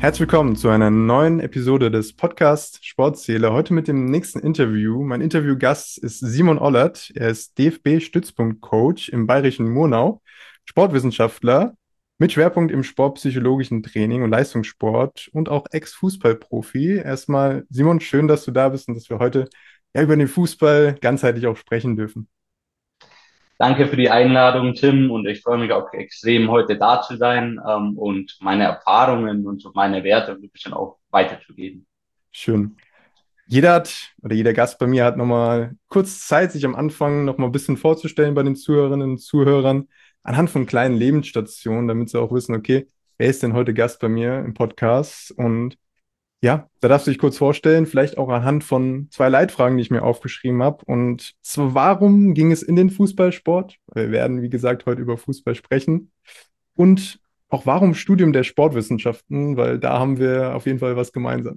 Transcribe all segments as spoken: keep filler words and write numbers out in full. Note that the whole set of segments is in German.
Herzlich willkommen zu einer neuen Episode des Podcasts Sportseele. Heute mit dem nächsten Interview. Mein Interviewgast ist Simon Ollert. Er ist D F B-Stützpunktcoach im bayerischen Murnau, Sportwissenschaftler mit Schwerpunkt im sportpsychologischen Training und Leistungssport und auch Ex-Fußballprofi. Erstmal, Simon, schön, dass du da bist und dass wir heute ja, über den Fußball ganzheitlich auch sprechen dürfen. Danke für die Einladung, Tim, und ich freue mich auch extrem, heute da zu sein, ähm, und meine Erfahrungen und so meine Werte ein bisschen auch weiterzugeben. Schön. Jeder hat oder jeder Gast bei mir hat nochmal kurz Zeit, sich am Anfang nochmal ein bisschen vorzustellen bei den Zuhörerinnen und Zuhörern, anhand von kleinen Lebensstationen, damit sie auch wissen, okay, wer ist denn heute Gast bei mir im Podcast? Und ja, da darfst du dich kurz vorstellen, vielleicht auch anhand von zwei Leitfragen, die ich mir aufgeschrieben habe. Und zwar, warum ging es in den Fußballsport? Wir werden, wie gesagt, heute über Fußball sprechen. Und auch warum Studium der Sportwissenschaften? Weil da haben wir auf jeden Fall was gemeinsam.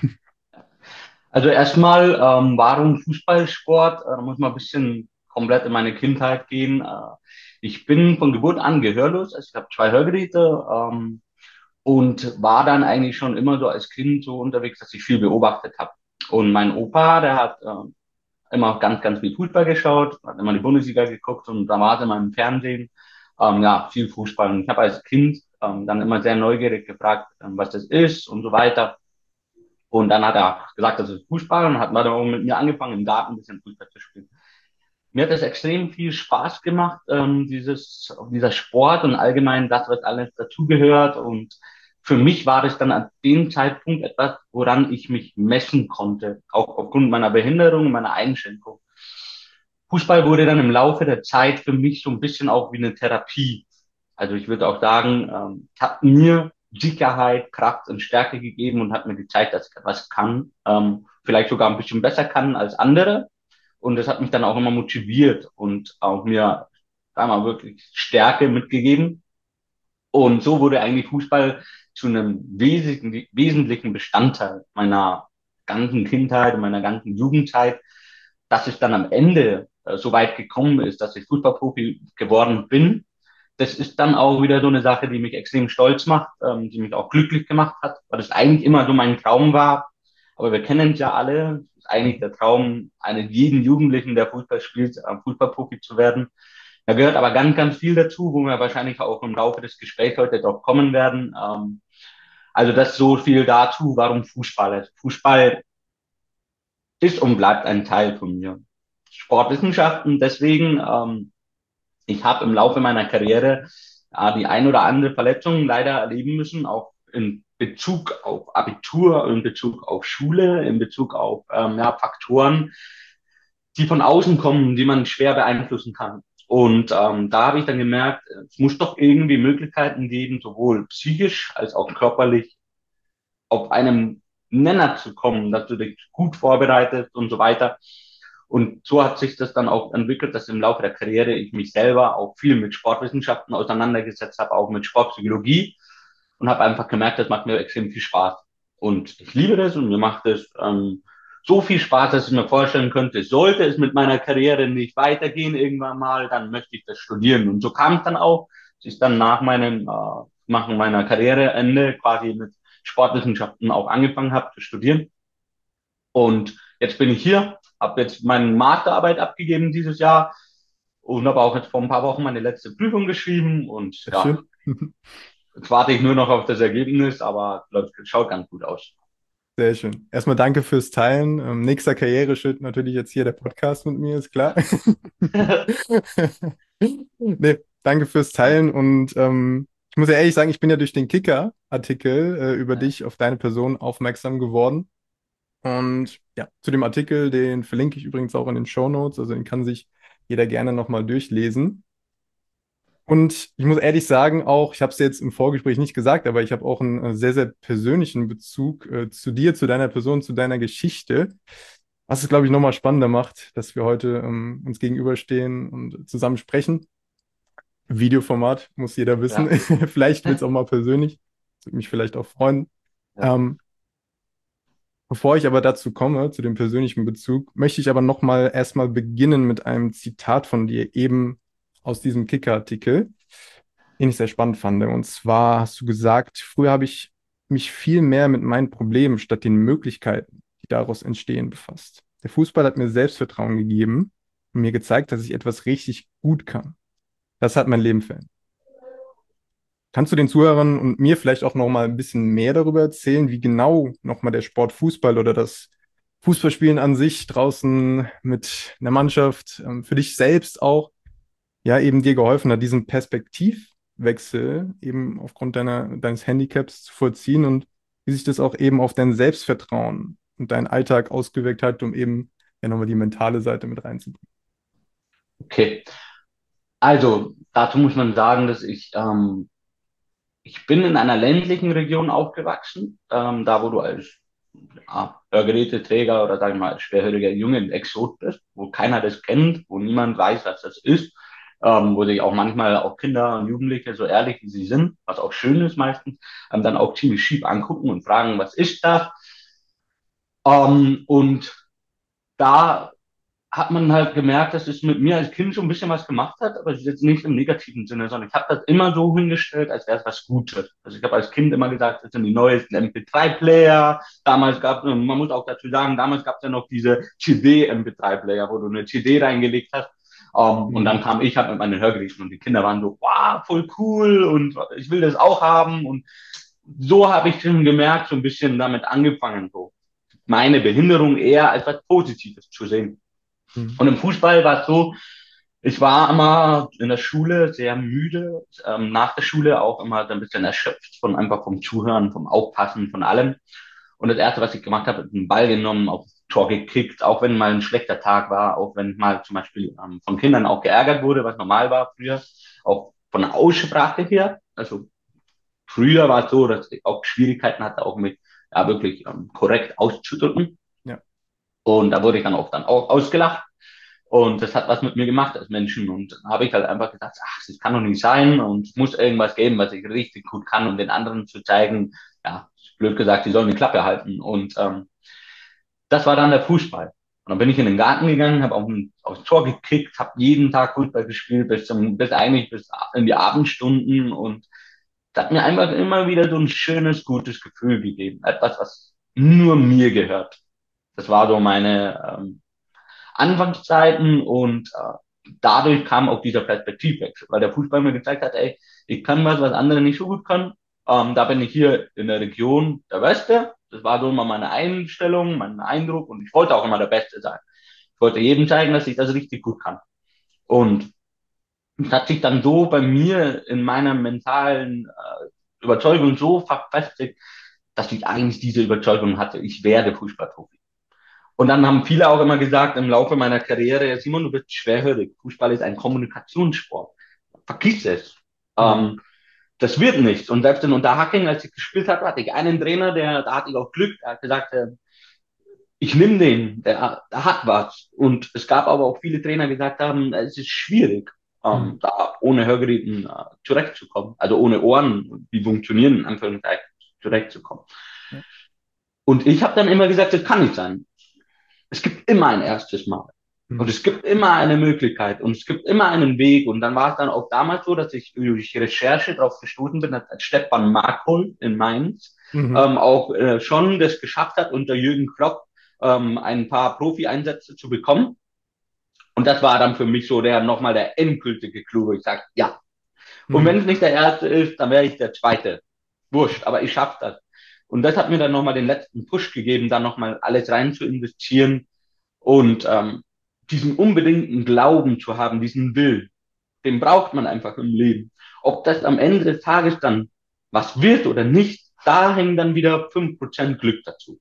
Also erstmal, ähm, warum Fußballsport? Äh, Da muss man ein bisschen komplett in meine Kindheit gehen. Äh, ich bin von Geburt an gehörlos, also ich habe zwei Hörgeräte, ähm, und war dann eigentlich schon immer so als Kind so unterwegs, dass ich viel beobachtet habe. Und mein Opa, der hat äh, immer ganz, ganz viel Fußball geschaut, hat immer die Bundesliga geguckt und da war es immer im Fernsehen. Ähm, ja, viel Fußball. Und ich habe als Kind ähm, dann immer sehr neugierig gefragt, ähm, was das ist und so weiter. Und dann hat er gesagt, das ist Fußball und hat dann auch mit mir angefangen, im Garten ein bisschen Fußball zu spielen. Mir hat es extrem viel Spaß gemacht, ähm, dieses, dieser Sport und allgemein das, was alles dazugehört. Und für mich war das dann an dem Zeitpunkt etwas, woran ich mich messen konnte, auch aufgrund meiner Behinderung und meiner Einschränkung. Fußball wurde dann im Laufe der Zeit für mich so ein bisschen auch wie eine Therapie. Also ich würde auch sagen, ähm, hat mir Sicherheit, Kraft und Stärke gegeben und hat mir gezeigt, dass ich etwas kann, ähm, vielleicht sogar ein bisschen besser kann als andere. Und das hat mich dann auch immer motiviert und auch mir, sagen wir mal, wirklich Stärke mitgegeben. Und so wurde eigentlich Fußball zu einem wesentlichen, wesentlichen Bestandteil meiner ganzen Kindheit und meiner ganzen Jugendzeit, dass es dann am Ende äh, so weit gekommen ist, dass ich Fußballprofi geworden bin. Das ist dann auch wieder so eine Sache, die mich extrem stolz macht, ähm, die mich auch glücklich gemacht hat, weil das eigentlich immer so mein Traum war. Aber wir kennen es ja alle, das ist eigentlich der Traum eines jeden Jugendlichen, der Fußball spielt, äh, Fußballprofi zu werden. Da gehört aber ganz, ganz viel dazu, wo wir wahrscheinlich auch im Laufe des Gesprächs heute drauf kommen werden. Ähm, also das so viel dazu, warum Fußball ist. Fußball ist und bleibt ein Teil von mir. Sportwissenschaften, deswegen, ähm, ich habe im Laufe meiner Karriere äh, die ein oder andere Verletzung leider erleben müssen, auch in Bezug auf Abitur, in Bezug auf Schule, in Bezug auf ähm, ja, Faktoren, die von außen kommen, die man schwer beeinflussen kann. Und ähm, da habe ich dann gemerkt, es muss doch irgendwie Möglichkeiten geben, sowohl psychisch als auch körperlich auf einem Nenner zu kommen, dass du dich gut vorbereitest und so weiter. Und so hat sich das dann auch entwickelt, dass im Laufe der Karriere ich mich selber auch viel mit Sportwissenschaften auseinandergesetzt habe, auch mit Sportpsychologie und habe einfach gemerkt, das macht mir extrem viel Spaß. Und ich liebe das und mir macht es ähm, so viel Spaß, dass ich mir vorstellen könnte, sollte es mit meiner Karriere nicht weitergehen irgendwann mal, dann möchte ich das studieren. Und so kam es dann auch. Es ist dann nach meinem äh, nach meiner Karriereende quasi mit Sportwissenschaften auch angefangen habe zu studieren. Und jetzt bin ich hier, habe jetzt meine Masterarbeit abgegeben dieses Jahr und habe auch jetzt vor ein paar Wochen meine letzte Prüfung geschrieben. Und Sehr ja, schön. jetzt warte ich nur noch auf das Ergebnis, aber läuft, schaut ganz gut aus. Sehr schön. Erstmal danke fürs Teilen. Ähm, nächster Karriereschritt natürlich jetzt hier der Podcast mit mir, ist klar. Nee, danke fürs Teilen und ähm, ich muss ja ehrlich sagen, ich bin ja durch den Kicker-Artikel äh, über dich auf deine Person aufmerksam geworden. Und ja, zu dem Artikel, den verlinke ich übrigens auch in den Shownotes, also den kann sich jeder gerne nochmal durchlesen. Und ich muss ehrlich sagen, auch, ich habe es jetzt im Vorgespräch nicht gesagt, aber ich habe auch einen äh, sehr, sehr persönlichen Bezug äh, zu dir, zu deiner Person, zu deiner Geschichte, was es, glaube ich, nochmal spannender macht, dass wir heute ähm, uns gegenüberstehen und zusammen sprechen. Videoformat, muss jeder wissen. Ja, Vielleicht wird es auch mal persönlich. Das würde mich vielleicht auch freuen. ja, Ähm, Bevor ich aber dazu komme, zu dem persönlichen Bezug, möchte ich aber nochmal erstmal beginnen mit einem Zitat von dir, eben aus diesem Kicker-Artikel, den ich sehr spannend fand. Und zwar hast du gesagt, früher habe ich mich viel mehr mit meinen Problemen statt den Möglichkeiten, die daraus entstehen, befasst. Der Fußball hat mir Selbstvertrauen gegeben und mir gezeigt, dass ich etwas richtig gut kann. Das hat mein Leben verändert. Kannst du den Zuhörern und mir vielleicht auch noch mal ein bisschen mehr darüber erzählen, wie genau noch mal der Sport Fußball oder das Fußballspielen an sich draußen mit einer Mannschaft, ähm, für dich selbst auch, ja, eben dir geholfen hat, diesen Perspektivwechsel eben aufgrund deiner, deines Handicaps zu vollziehen und wie sich das auch eben auf dein Selbstvertrauen und deinen Alltag ausgewirkt hat, um eben ja nochmal die mentale Seite mit reinzubringen. Okay, also dazu muss man sagen, dass ich, ähm, ich bin in einer ländlichen Region aufgewachsen, ähm, da wo du als ja, Hörgeräteträger oder sagen wir mal als schwerhöriger Junge ein Exot bist, wo keiner das kennt, wo niemand weiß, was das ist, ähm, wo sich auch manchmal auch Kinder und Jugendliche, so ehrlich wie sie sind, was auch schön ist meistens, ähm, dann auch ziemlich schief angucken und fragen, was ist das? Ähm, und da hat man halt gemerkt, dass es mit mir als Kind schon ein bisschen was gemacht hat, aber es ist jetzt nicht im negativen Sinne, sondern ich habe das immer so hingestellt, als wäre es was Gutes. Also ich habe als Kind immer gesagt, das sind die neuesten M P drei Player. Damals gab es, man muss auch dazu sagen, damals gab es ja noch diese C D-M P drei Player, wo du eine C D reingelegt hast. Um, und Mhm. dann kam ich halt mit meinen Hörgeräten und die Kinder waren so, wow, voll cool und ich will das auch haben. Und so habe ich schon gemerkt, so ein bisschen damit angefangen, so meine Behinderung eher als was Positives zu sehen. Mhm. Und im Fußball war es so, ich war immer in der Schule sehr müde, ähm, nach der Schule auch immer ein bisschen erschöpft von einfach vom Zuhören, vom Aufpassen, von allem. Und das Erste, was ich gemacht habe, ist einen Ball genommen, aufs Tor gekickt, auch wenn mal ein schlechter Tag war, auch wenn mal zum Beispiel ähm, von Kindern auch geärgert wurde, was normal war früher, auch von der Aussprache her. Also früher war es so, dass ich auch Schwierigkeiten hatte, auch mit ja, wirklich ähm, korrekt auszudrücken. Ja. Und da wurde ich dann auch dann auch ausgelacht. Und das hat was mit mir gemacht als Menschen. Und dann habe ich halt einfach gesagt, ach, das kann doch nicht sein und es muss irgendwas geben, was ich richtig gut kann, um den anderen zu zeigen, ja, blöd gesagt, die sollen die Klappe halten. Und ähm, das war dann der Fußball. Und dann bin ich in den Garten gegangen, habe auf aufs Tor gekickt, habe jeden Tag Fußball gespielt, bis, zum, bis eigentlich bis in die Abendstunden. Und das hat mir einfach immer wieder so ein schönes, gutes Gefühl gegeben. Etwas, was nur mir gehört. Das war so meine ähm, Anfangszeiten und äh, dadurch kam auch dieser Perspektivwechsel, weil der Fußball mir gezeigt hat, ey, ich kann was, was andere nicht so gut können. Ähm, da bin ich hier in der Region der Beste. Das war so immer meine Einstellung, mein Eindruck und ich wollte auch immer der Beste sein. Ich wollte jedem zeigen, dass ich das richtig gut kann. Und es hat sich dann so bei mir in meiner mentalen äh, Überzeugung so verfestigt, dass ich eigentlich diese Überzeugung hatte, ich werde Fußballprofi. Und dann haben viele auch immer gesagt im Laufe meiner Karriere, ja, Simon, du bist schwerhörig. Fußball ist ein Kommunikationssport. Vergiss es. Mhm. Ähm, das wird nichts. Und selbst in Unterhaching, als ich gespielt habe, hatte ich einen Trainer, der, da hatte ich auch Glück, der hat gesagt, äh, ich nehme den, der, der hat was. Und es gab aber auch viele Trainer, die gesagt haben, es ist schwierig, Mhm. ähm, da ohne Hörgeräten äh, zurechtzukommen. Also ohne Ohren, die funktionieren, in Anführungszeichen, zurechtzukommen. Ja. Und ich habe dann immer gesagt, das kann nicht sein. Es gibt immer ein erstes Mal. Und Mhm. es gibt immer eine Möglichkeit und es gibt immer einen Weg. Und dann war es dann auch damals so, dass ich durch Recherche darauf gestoßen bin, dass Stefan Markhold in Mainz Mhm. ähm, auch äh, schon das geschafft hat, unter Jürgen Klopp ähm, ein paar Profi-Einsätze zu bekommen. Und das war dann für mich so der nochmal der endgültige Clou, wo ich sage, ja. Und Mhm. wenn es nicht der erste ist, dann wäre ich der zweite. Wurscht, aber ich schaffe das. Und das hat mir dann nochmal den letzten Push gegeben, da nochmal alles rein zu investieren und ähm, diesen unbedingten Glauben zu haben, diesen Willen, den braucht man einfach im Leben. Ob das am Ende des Tages dann was wird oder nicht, da hängen dann wieder fünf Prozent Glück dazu.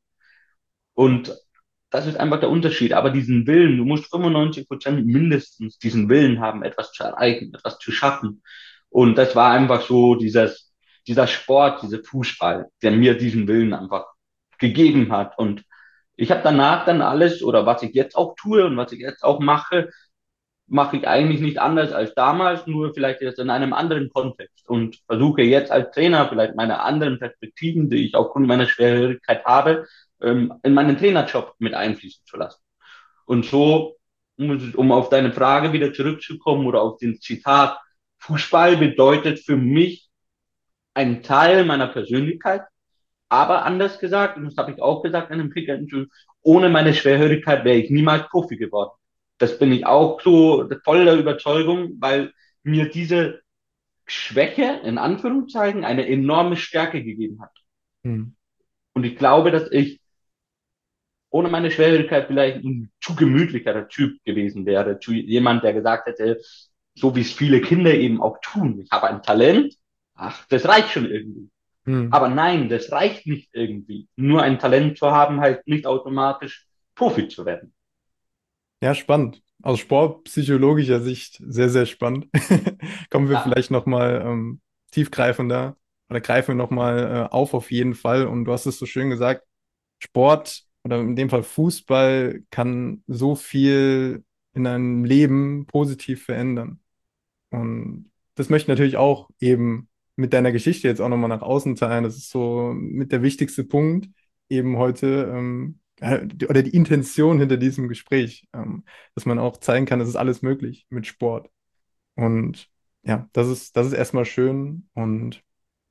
Und das ist einfach der Unterschied. Aber diesen Willen, du musst fünfundneunzig Prozent mindestens diesen Willen haben, etwas zu erreichen, etwas zu schaffen. Und das war einfach so dieses, dieser Sport, dieser Fußball, der mir diesen Willen einfach gegeben hat. Und ich habe danach dann alles oder was ich jetzt auch tue und was ich jetzt auch mache, mache ich eigentlich nicht anders als damals, nur vielleicht jetzt in einem anderen Kontext und versuche jetzt als Trainer vielleicht meine anderen Perspektiven, die ich aufgrund meiner Schwierigkeit habe, ähm, in meinen Trainerjob mit einfließen zu lassen. Und so, um um auf deine Frage wieder zurückzukommen oder auf den Zitat, Fußball bedeutet für mich ein Teil meiner Persönlichkeit, Aber anders gesagt, und das habe ich auch gesagt in einem Kicker-Interview, ohne meine Schwerhörigkeit wäre ich niemals Profi geworden. Das bin ich auch so voll der Überzeugung, weil mir diese Schwäche, in Anführungszeichen, eine enorme Stärke gegeben hat. Hm. Und ich glaube, dass ich ohne meine Schwerhörigkeit vielleicht ein zu gemütlicherer Typ gewesen wäre. Zu jemand, der gesagt hätte, so wie es viele Kinder eben auch tun. Ich habe ein Talent. Ach, das reicht schon irgendwie. Hm. Aber nein, das reicht nicht irgendwie. Nur ein Talent zu haben, heißt nicht automatisch Profi zu werden. Ja, spannend. Aus sportpsychologischer Sicht sehr, sehr spannend. Kommen wir Ja, vielleicht nochmal ähm, tiefgreifender oder greifen wir nochmal äh, auf auf jeden Fall. Und du hast es so schön gesagt, Sport oder in dem Fall Fußball kann so viel in einem Leben positiv verändern. Und das möchte ich natürlich auch eben mit deiner Geschichte jetzt auch nochmal nach außen teilen. Das ist so mit der wichtigste Punkt eben heute, ähm, äh, die- oder die Intention hinter diesem Gespräch, ähm, dass man auch zeigen kann, es ist alles möglich mit Sport. Und ja, das ist, das ist erstmal schön. Und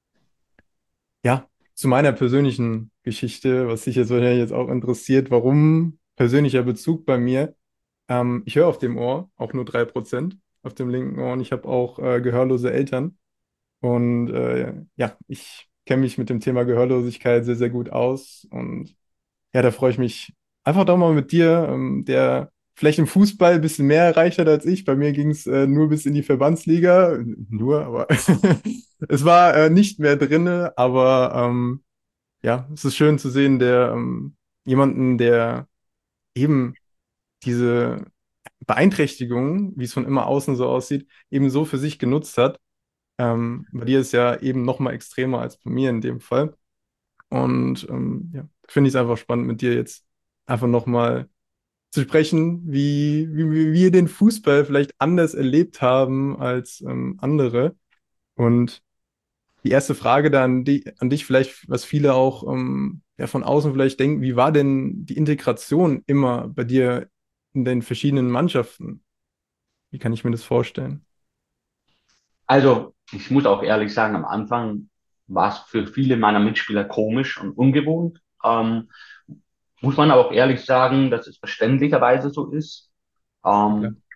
ja, zu meiner persönlichen Geschichte, was dich jetzt wahrscheinlich jetzt auch interessiert, warum persönlicher Bezug bei mir. Ähm, ich höre auf dem Ohr auch nur drei Prozent auf dem linken Ohr und ich habe auch äh, gehörlose Eltern. Und äh, ja, ich kenne mich mit dem Thema Gehörlosigkeit sehr, sehr gut aus. Und ja, da freue ich mich einfach doch mal mit dir, ähm, der vielleicht im Fußball ein bisschen mehr erreicht hat als ich. Bei mir ging es äh, nur bis in die Verbandsliga. Nur, aber es war äh, nicht mehr drinne. Aber ähm, ja, es ist schön zu sehen, der ähm, jemanden, der eben diese Beeinträchtigung, wie es von immer außen so aussieht, eben so für sich genutzt hat. Ähm, bei dir ist ja eben noch mal extremer als bei mir in dem Fall. Und ähm, ja, finde ich es einfach spannend, mit dir jetzt einfach noch mal zu sprechen, wie, wie, wie wir den Fußball vielleicht anders erlebt haben als ähm, andere. Und die erste Frage da an, di an dich vielleicht, was viele auch ähm, ja, von außen vielleicht denken, wie war denn die Integration immer bei dir in den verschiedenen Mannschaften? Wie kann ich mir das vorstellen? also ich muss auch ehrlich sagen, am Anfang war es für viele meiner Mitspieler komisch und ungewohnt. Ähm, muss man aber auch ehrlich sagen, dass es verständlicherweise so ist. Ja, Ähm,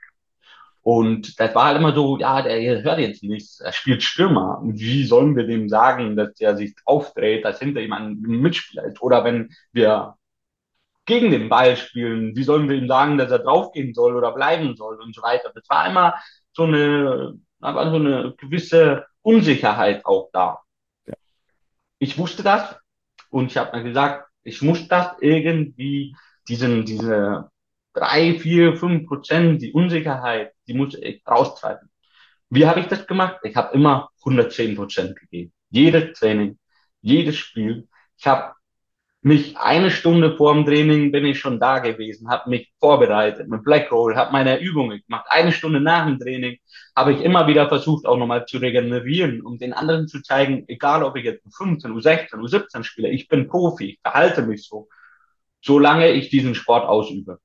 Und das war halt immer so, ja, der hört jetzt nichts, er spielt Stürmer. Und wie sollen wir dem sagen, dass der sich aufdreht, dass hinter ihm ein Mitspieler ist? Oder wenn wir gegen den Ball spielen, wie sollen wir ihm sagen, dass er draufgehen soll oder bleiben soll und so weiter. Das war immer so eine, aber so eine gewisse Unsicherheit auch da. ja, Ich wusste das und ich habe mir gesagt, ich muss das irgendwie, diesen, diese drei, vier, fünf Prozent, die Unsicherheit, die muss ich raustreiben. Wie habe ich das gemacht? Ich habe immer hundertzehn Prozent gegeben. Jedes Training, jedes Spiel. Ich habe mich eine Stunde vor dem Training bin ich schon da gewesen, habe mich vorbereitet mit Black Roll, habe meine Übungen gemacht. Eine Stunde nach dem Training habe ich immer wieder versucht, auch nochmal zu regenerieren, um den anderen zu zeigen, egal ob ich jetzt U fünfzehn, U sechzehn, U siebzehn spiele, ich bin Profi, ich verhalte mich so, solange ich diesen Sport ausübe.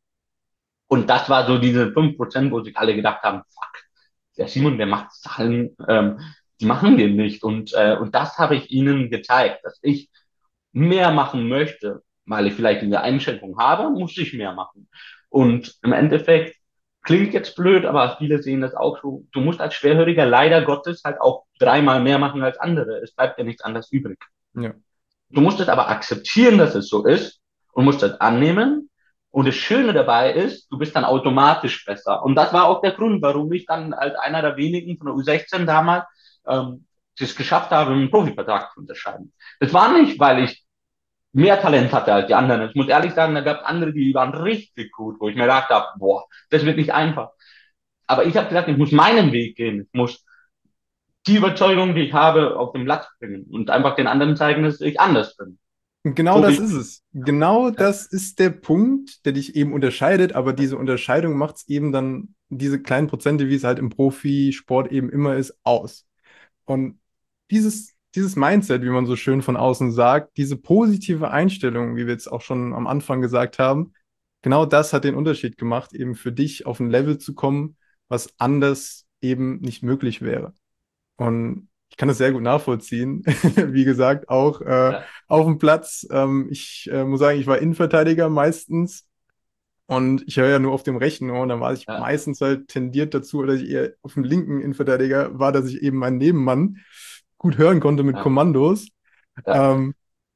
Und das war so diese fünf Prozent, wo sich alle gedacht haben, fuck, der Simon, der macht Sachen, ähm, die machen wir nicht. Und, äh, und das habe ich ihnen gezeigt, dass ich mehr machen möchte, weil ich vielleicht diese Einschränkung habe, muss ich mehr machen. Und im Endeffekt klingt jetzt blöd, aber viele sehen das auch so. Du musst als Schwerhöriger leider Gottes halt auch dreimal mehr machen als andere. Es bleibt dir nichts anderes übrig. ja. Du musst es aber akzeptieren, dass es so ist und musst das annehmen. Und das Schöne dabei ist, du bist dann automatisch besser. Und das war auch der Grund, warum ich dann als einer der wenigen von der U sechzehn damals ähm, es geschafft habe, einen Profivertrag zu unterschreiben. Das war nicht, weil ich mehr Talent hatte als die anderen. Ich muss ehrlich sagen, da gab es andere, die waren richtig gut, wo ich mir gedacht habe, boah, das wird nicht einfach. Aber ich habe gesagt, ich muss meinen Weg gehen. Ich muss die Überzeugung, die ich habe, auf den Platz bringen und einfach den anderen zeigen, dass ich anders bin. Und genau So das wie, ist es. Genau ja, das ist der Punkt, der dich eben unterscheidet, aber diese Unterscheidung macht es eben dann, diese kleinen Prozente, wie es halt im Profisport eben immer ist, aus. Und dieses, dieses Mindset, wie man so schön von außen sagt, diese positive Einstellung, wie wir jetzt auch schon am Anfang gesagt haben, genau das hat den Unterschied gemacht, eben für dich auf ein Level zu kommen, was anders eben nicht möglich wäre. Und Ich kann das sehr gut nachvollziehen. Wie gesagt, auch äh, Ja, auf dem Platz. Ähm, ich äh, muss sagen, ich war Innenverteidiger meistens und ich höre ja nur auf dem rechten Ohr und dann war ich ja, meistens halt tendiert dazu, dass ich eher auf dem linken Innenverteidiger war, dass ich eben meinen Nebenmann gut hören konnte mit ja, Kommandos. ja. Ähm,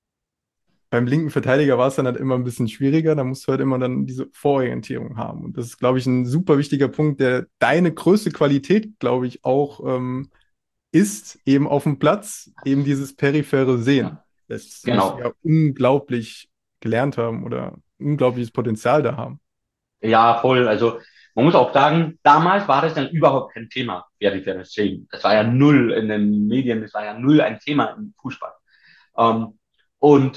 Beim linken Verteidiger war es dann halt immer ein bisschen schwieriger. Da musst du halt immer dann diese Vororientierung haben. Und das ist, glaube ich, ein super wichtiger Punkt, der deine größte Qualität, glaube ich, auch ähm, ist, eben auf dem Platz, eben dieses periphere Sehen. Ja, Das musst du genau. ja unglaublich gelernt haben oder unglaubliches Potenzial da haben. Ja, voll. Also man muss auch sagen, damals war das dann überhaupt kein Thema, peripheres Sehen. Das war ja null in den Medien, das war ja null ein Thema im Fußball. Ähm, und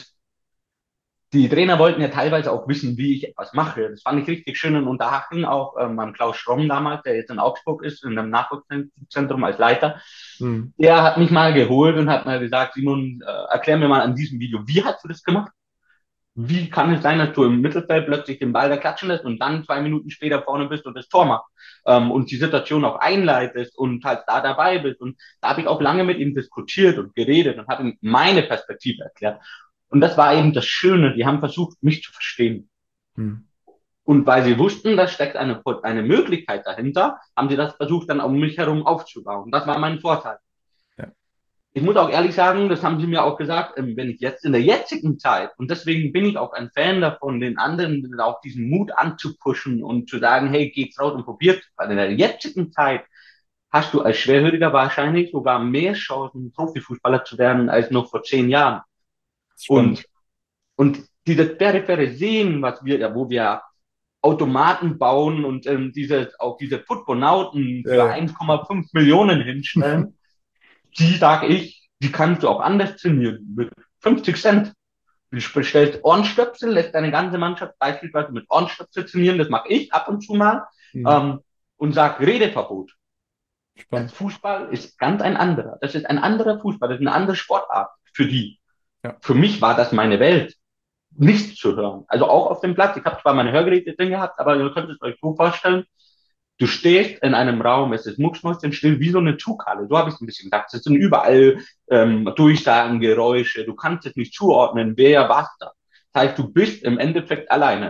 die Trainer wollten ja teilweise auch wissen, wie ich etwas mache. Das fand ich richtig schön in Unterhaching, auch ähm, beim Klaus Schromm damals, der jetzt in Augsburg ist, in einem Nachwuchszentrum als Leiter. Hm. Der hat mich mal geholt und hat mal gesagt, Simon, äh, erklär mir mal an diesem Video, wie hast du das gemacht? Wie kann es sein, dass du im Mittelfeld plötzlich den Ball da klatschen lässt und dann zwei Minuten später vorne bist und das Tor machst ähm, und die Situation auch einleitest und halt da dabei bist? Und da habe ich auch lange mit ihm diskutiert und geredet und habe ihm meine Perspektive erklärt. Und das war eben das Schöne, die haben versucht, mich zu verstehen. Hm. Und weil sie wussten, da steckt eine, eine Möglichkeit dahinter, haben sie das versucht, dann um mich herum aufzubauen. Das war mein Vorteil. Ja. Ich muss auch ehrlich sagen, das haben sie mir auch gesagt, ähm, wenn ich jetzt in der jetzigen Zeit, und deswegen bin ich auch ein Fan davon, den anderen auch diesen Mut anzupushen und zu sagen, hey, geht's raus und probiert, weil in der jetzigen Zeit hast du als Schwerhöriger wahrscheinlich sogar mehr Chancen, Profifußballer zu werden, als noch vor zehn Jahren. Spannend. Und, und dieses periphere Sehen, was wir, ja, wo wir Automaten bauen und ähm, diese, auch diese Footbonauten Ja, für ja. eins Komma fünf Millionen hinstellen, die sage ich, die kannst du auch anders trainieren mit fünfzig Cent. Du bestellst Ohrenstöpsel, lässt deine ganze Mannschaft beispielsweise mit Ohrenstöpsel trainieren, das mache ich ab und zu mal, Hm. ähm, und sag Redeverbot. Das Spannend. Fußball ist ganz ein anderer. Das ist ein anderer Fußball, das ist eine andere Sportart für die. Ja. Für mich war das meine Welt, nichts zu hören. Also auch auf dem Platz. Ich habe zwar meine Hörgeräte drin gehabt, aber ihr könnt es euch so vorstellen, du stehst in einem Raum, es ist mucksmäuschenstill, wie so eine Zughalle. So habe ich es ein bisschen gedacht. Es sind überall ähm, Durchsagen, Geräusche. Du kannst es nicht zuordnen, wer was da. Das heißt, du bist im Endeffekt alleine.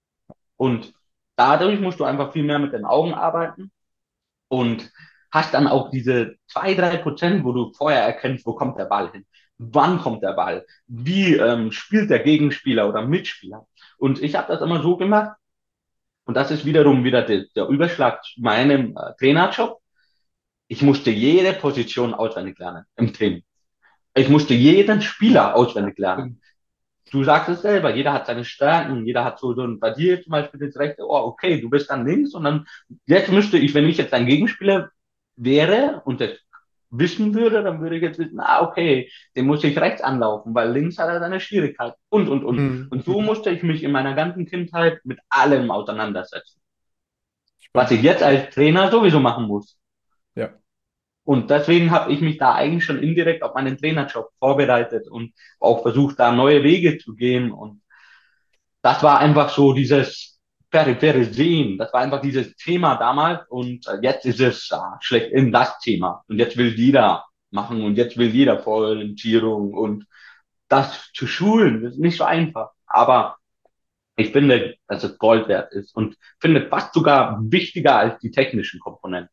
Und dadurch musst du einfach viel mehr mit den Augen arbeiten und hast dann auch diese zwei, drei Prozent, wo du vorher erkennst, wo kommt der Ball hin. Wann kommt der Ball? Wie ähm, spielt der Gegenspieler oder Mitspieler? Und ich habe das immer so gemacht, und das ist wiederum wieder der, der Überschlag zu meinem äh, Trainerjob. Ich musste jede Position auswendig lernen im Training. Ich musste jeden Spieler auswendig lernen. Du sagst es selber, jeder hat seine Stärken, jeder hat so, so ein, bei dir zum Beispiel das rechte Ohr, okay, du bist dann links und dann, jetzt müsste ich, wenn ich jetzt ein Gegenspieler wäre und das wissen würde, dann würde ich jetzt wissen, ah, okay, den muss ich rechts anlaufen, weil links hat er seine Schwierigkeit und, und, und. Hm. Und so musste ich mich in meiner ganzen Kindheit mit allem auseinandersetzen. Was Spannend. ich jetzt als Trainer sowieso machen muss. Ja. Und deswegen habe ich mich da eigentlich schon indirekt auf meinen Trainerjob vorbereitet und auch versucht, da neue Wege zu gehen. Und das war einfach so dieses periphere Sehen. Das war einfach dieses Thema damals. Und äh, jetzt ist es äh, schlechthin das Thema. Und jetzt will jeder machen und jetzt will jeder Vororientierung und das zu schulen, das ist nicht so einfach. Aber ich finde, dass es Gold wert ist und finde fast sogar wichtiger als die technischen Komponenten.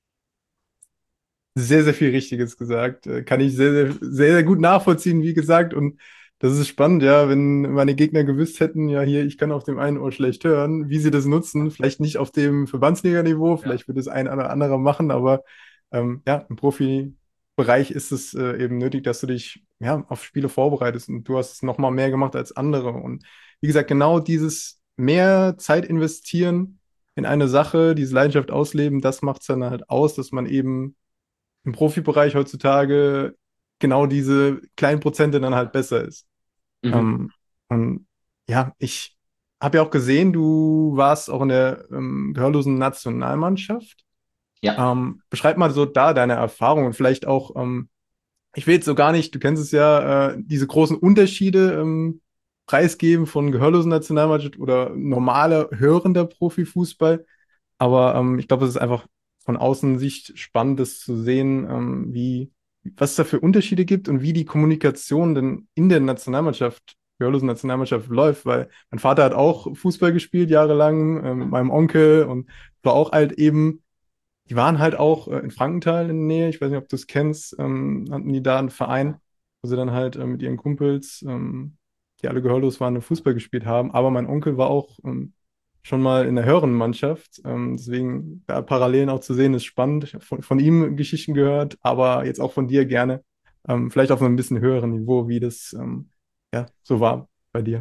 Sehr, sehr viel Richtiges gesagt. Äh, Kann ich sehr, sehr, sehr, sehr gut nachvollziehen, wie gesagt. Und das ist spannend, ja, wenn meine Gegner gewusst hätten, ja, hier, ich kann auf dem einen Ohr schlecht hören, wie sie das nutzen. Vielleicht nicht auf dem Verbandsliga-Niveau, Ja. vielleicht wird es ein oder anderer machen, aber ähm, ja, im Profibereich ist es äh, eben nötig, dass du dich ja, auf Spiele vorbereitest und du hast es nochmal mehr gemacht als andere. Und wie gesagt, genau dieses mehr Zeit investieren in eine Sache, diese Leidenschaft ausleben, das macht es dann halt aus, dass man eben im Profibereich heutzutage genau diese kleinen Prozente dann halt besser ist. Mhm. Ähm, und ja, ich habe ja auch gesehen, du warst auch in der ähm, gehörlosen Nationalmannschaft. Ja. Ähm, beschreib mal so da deine Erfahrungen und vielleicht auch, ähm, ich will jetzt so gar nicht, du kennst es ja, äh, diese großen Unterschiede ähm, preisgeben von gehörlosen Nationalmannschaft oder normaler, hörender Profifußball. Aber ähm, ich glaube, es ist einfach von Außensicht spannend, das zu sehen, ähm, wie, was es da für Unterschiede gibt und wie die Kommunikation denn in der Nationalmannschaft, gehörlosen Nationalmannschaft läuft, weil mein Vater hat auch Fußball gespielt jahrelang, äh, mit meinem Onkel und war auch halt eben, die waren halt auch äh, in Frankenthal in der Nähe, ich weiß nicht, ob du es kennst, ähm, hatten die da einen Verein, wo sie dann halt äh, mit ihren Kumpels, ähm, die alle gehörlos waren, Fußball gespielt haben, aber mein Onkel war auch ähm, schon mal in der höheren Mannschaft. Ähm, deswegen da Parallelen auch zu sehen, ist spannend. Ich habe von, von ihm Geschichten gehört, aber jetzt auch von dir gerne. Ähm, vielleicht auf einem bisschen höheren Niveau, wie das ähm, ja, so war bei dir.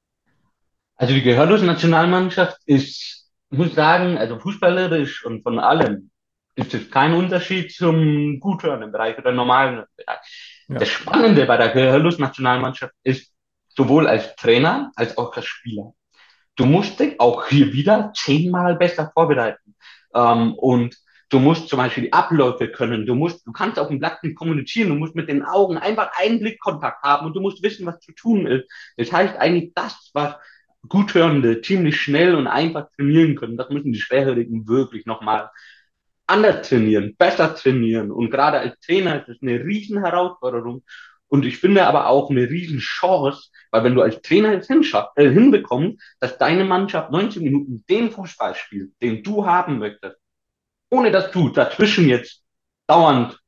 Also die gehörlose Nationalmannschaft ist, ich muss sagen, also fußballerisch und von allem ist es kein Unterschied zum guthörenden Bereich oder normalen Bereich. Ja, Das Spannende bei der gehörlosen Nationalmannschaft ist sowohl als Trainer als auch als Spieler. Du musst dich auch hier wieder zehnmal besser vorbereiten. Ähm, und du musst zum Beispiel die Abläufe können. Du musst, du kannst auf dem Blatt nicht kommunizieren. Du musst mit den Augen einfach einen Blickkontakt haben und du musst wissen, was zu tun ist. Das heißt eigentlich das, was Guthörende ziemlich schnell und einfach trainieren können. Das müssen die Schwerhörigen wirklich nochmal anders trainieren, besser trainieren. Und gerade als Trainer ist es eine riesen Herausforderung. Und ich finde aber auch eine riesen Chance, weil wenn du als Trainer es äh, hinbekommst, dass deine Mannschaft neunzig Minuten den Fußball spielt, den du haben möchtest, ohne dass du dazwischen jetzt dauernd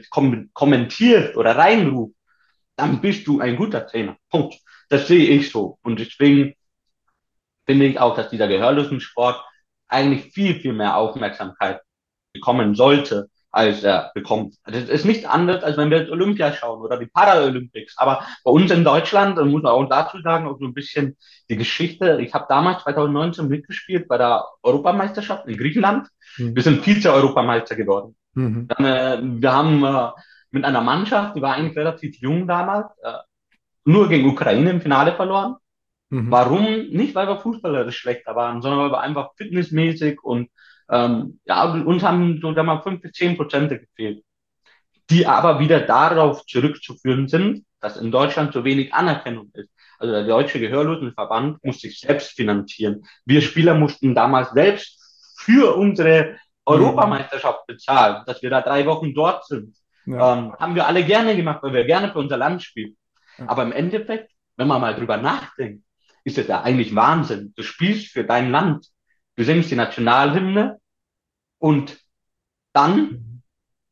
kommentierst oder reinrufst, dann bist du ein guter Trainer. Punkt. Das sehe ich so. Und deswegen finde ich auch, dass dieser Gehörlosensport eigentlich viel, viel mehr Aufmerksamkeit bekommen sollte, als er bekommt. Das ist nicht anders, als wenn wir jetzt Olympia schauen oder die Paralympics. Aber bei uns in Deutschland, da muss man auch dazu sagen, auch so ein bisschen die Geschichte. Ich habe damals zwanzig neunzehn mitgespielt bei der Europameisterschaft in Griechenland. Wir mhm. sind Vize-Europameister geworden. Mhm. Dann, äh, wir haben äh, mit einer Mannschaft, die war eigentlich relativ jung damals, äh, nur gegen Ukraine im Finale verloren. Mhm. Warum? Nicht, weil wir fußballerisch schlechter waren, sondern weil wir einfach fitnessmäßig und ähm, ja, uns haben so da mal fünf bis zehn Prozent gefehlt, die aber wieder darauf zurückzuführen sind, dass in Deutschland so wenig Anerkennung ist. Also der Deutsche Gehörlosenverband muss sich selbst finanzieren. Wir Spieler mussten damals selbst für unsere Mhm. Europameisterschaft bezahlen, dass wir da drei Wochen dort sind. Ja, Ähm, haben wir alle gerne gemacht, weil wir gerne für unser Land spielen. ja, Aber im Endeffekt, wenn man mal drüber nachdenkt, ist es ja eigentlich Wahnsinn. Du spielst für dein Land, du singst die Nationalhymne und dann mhm.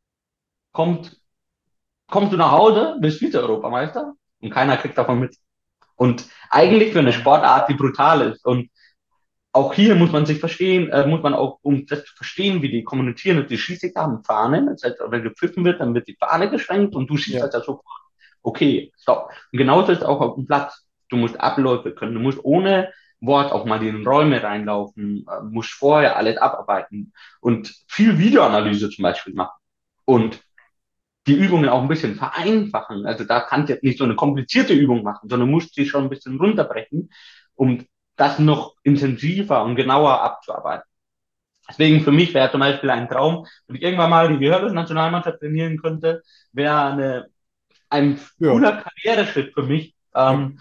kommt, kommst du nach Hause, bist Vize-Europameister und keiner kriegt davon mit. Und eigentlich für eine Ja, Sportart, die brutal ist. Und auch hier muss man sich verstehen, äh, muss man auch, um das zu verstehen, wie die kommunizieren, und die Schiedsrichter haben Fahnen. Das heißt, wenn gepfiffen wird, dann wird die Fahne geschwenkt und du schießt ja, das ja so, okay, stopp. Und genauso ist es auch auf dem Platz. Du musst Abläufe können. Du musst ohne Wort auch mal in Räume reinlaufen, äh, musst vorher alles abarbeiten und viel Videoanalyse zum Beispiel machen. mhm. Und die Übungen auch ein bisschen vereinfachen. Also da kannst du jetzt nicht so eine komplizierte Übung machen, sondern musst sie schon ein bisschen runterbrechen, um das noch intensiver und genauer abzuarbeiten. Deswegen für mich wäre zum Beispiel ein Traum, wenn ich irgendwann mal die Gehörlosen-Nationalmannschaft trainieren könnte, wäre eine, ein Ja, cooler Karriereschritt für mich ja, ähm,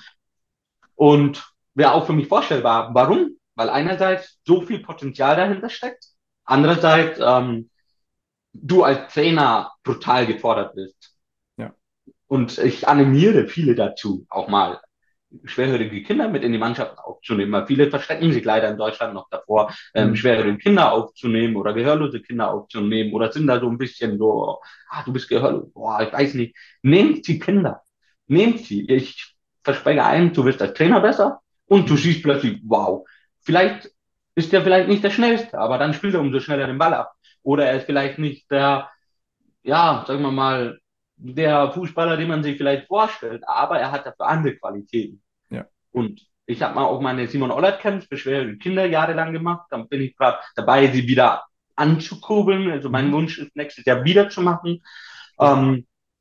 und wäre auch für mich vorstellbar. Warum? Weil einerseits so viel Potenzial dahinter steckt, andererseits ähm, du als Trainer brutal gefordert bist. ja, Und ich animiere viele dazu, auch mal schwerhörige Kinder mit in die Mannschaft aufzunehmen, weil viele verstecken sich leider in Deutschland noch davor, ähm, mhm. schwerhörige Kinder aufzunehmen oder gehörlose Kinder aufzunehmen oder sind da so ein bisschen so, ah, du bist gehörlos, boah, ich weiß nicht. Nehmt die Kinder, nehmt sie. Ich verspreche einem, du wirst als Trainer besser und du Mhm. siehst plötzlich, wow, vielleicht ist der vielleicht nicht der Schnellste, aber dann spielt er umso schneller den Ball ab. Oder er ist vielleicht nicht der, ja, sagen wir mal, der Fußballer, den man sich vielleicht vorstellt, aber er hat dafür andere Qualitäten. Ja, Und ich habe mal auch meine Simon Ollert Camps für schwere Kinder jahrelang gemacht. Dann bin ich gerade dabei, sie wieder anzukurbeln. Also mein mhm. Wunsch ist, nächstes Jahr wieder zu machen. Cool. Ähm,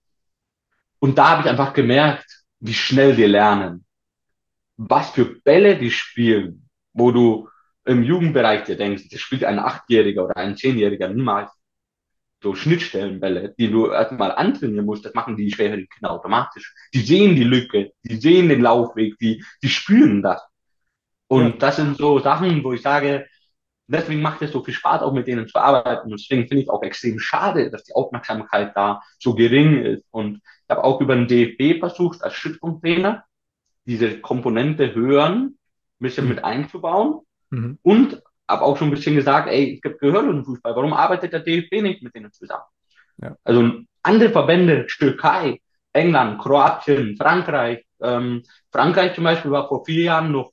und da habe ich einfach gemerkt, wie schnell wir lernen, was für Bälle die spielen, wo du im Jugendbereich dir denkst, das spielt ein Achtjähriger oder ein Zehnjähriger niemals. So Schnittstellenbälle, die du erstmal antrainieren musst, das machen die schwerhörigen Kinder automatisch. Die sehen die Lücke, die sehen den Laufweg, die, die spüren das. Ja, Und das sind so Sachen, wo ich sage, Deswegen macht es so viel Spaß, auch mit denen zu arbeiten. Und deswegen finde ich auch extrem schade, dass die Aufmerksamkeit da so gering ist. Und ich habe auch über den D F B versucht, als Stützpunkttrainer diese Komponente hören, ein bisschen Mhm. mit einzubauen. Mhm. Und habe auch schon ein bisschen gesagt, ey, es gibt gehörlosen Fußball. Warum arbeitet der D F B nicht mit denen zusammen? Ja. Also andere Verbände, Türkei, England, Kroatien, Frankreich. Ähm, Frankreich zum Beispiel war vor vier Jahren noch,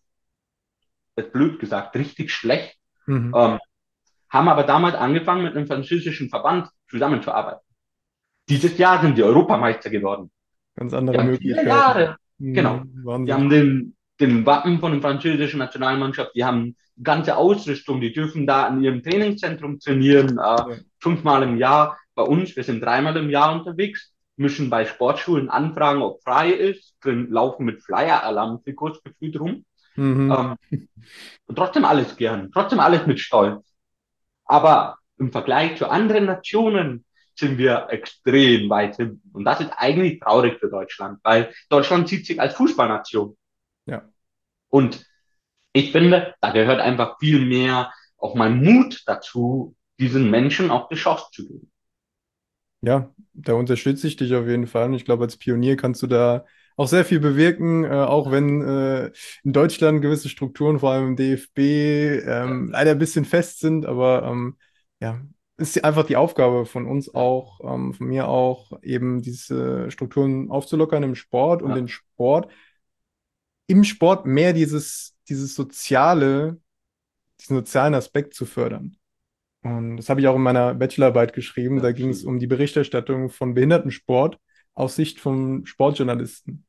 jetzt blöd gesagt, richtig schlecht. Mhm. Ähm, haben aber damals angefangen, mit einem französischen Verband zusammenzuarbeiten. Dieses Jahr sind die Europameister geworden. Ganz Die andere haben viele Möglichkeiten. Jahre, genau. Mhm. Die Wahnsinn. haben den, den Wappen von der französischen Nationalmannschaft, die haben die ganze Ausrüstung, die dürfen da in ihrem Trainingszentrum trainieren, äh, Ja. fünfmal im Jahr. Bei uns, wir sind dreimal im Jahr unterwegs, müssen bei Sportschulen anfragen, ob frei ist, drin laufen mit Flyer-Alarm-Trikots gefühlt rum. Mhm. Ähm, und trotzdem alles gern, trotzdem alles mit Stolz. Aber im Vergleich zu anderen Nationen sind wir extrem weit hinten. Und das ist eigentlich traurig für Deutschland, weil Deutschland sieht sich als Fußballnation. Ja. Und ich finde, da gehört einfach viel mehr auch mal Mut dazu, diesen Menschen auch die Chance zu geben. Ja, da unterstütze ich dich auf jeden Fall. Und ich glaube, als Pionier kannst du da auch sehr viel bewirken, äh, auch wenn äh, in Deutschland gewisse Strukturen, vor allem im D F B, Ja, ähm, leider ein bisschen fest sind. Aber ähm, ja, ist einfach die Aufgabe von uns ja, auch, ähm, von mir auch, eben diese Strukturen aufzulockern im Sport und den ja, Sport, im Sport mehr dieses, dieses soziale, diesen sozialen Aspekt zu fördern. Und das habe ich auch in meiner Bachelorarbeit geschrieben. ja, Da ging es schön. um die Berichterstattung von Behindertensport aus Sicht von Sportjournalisten.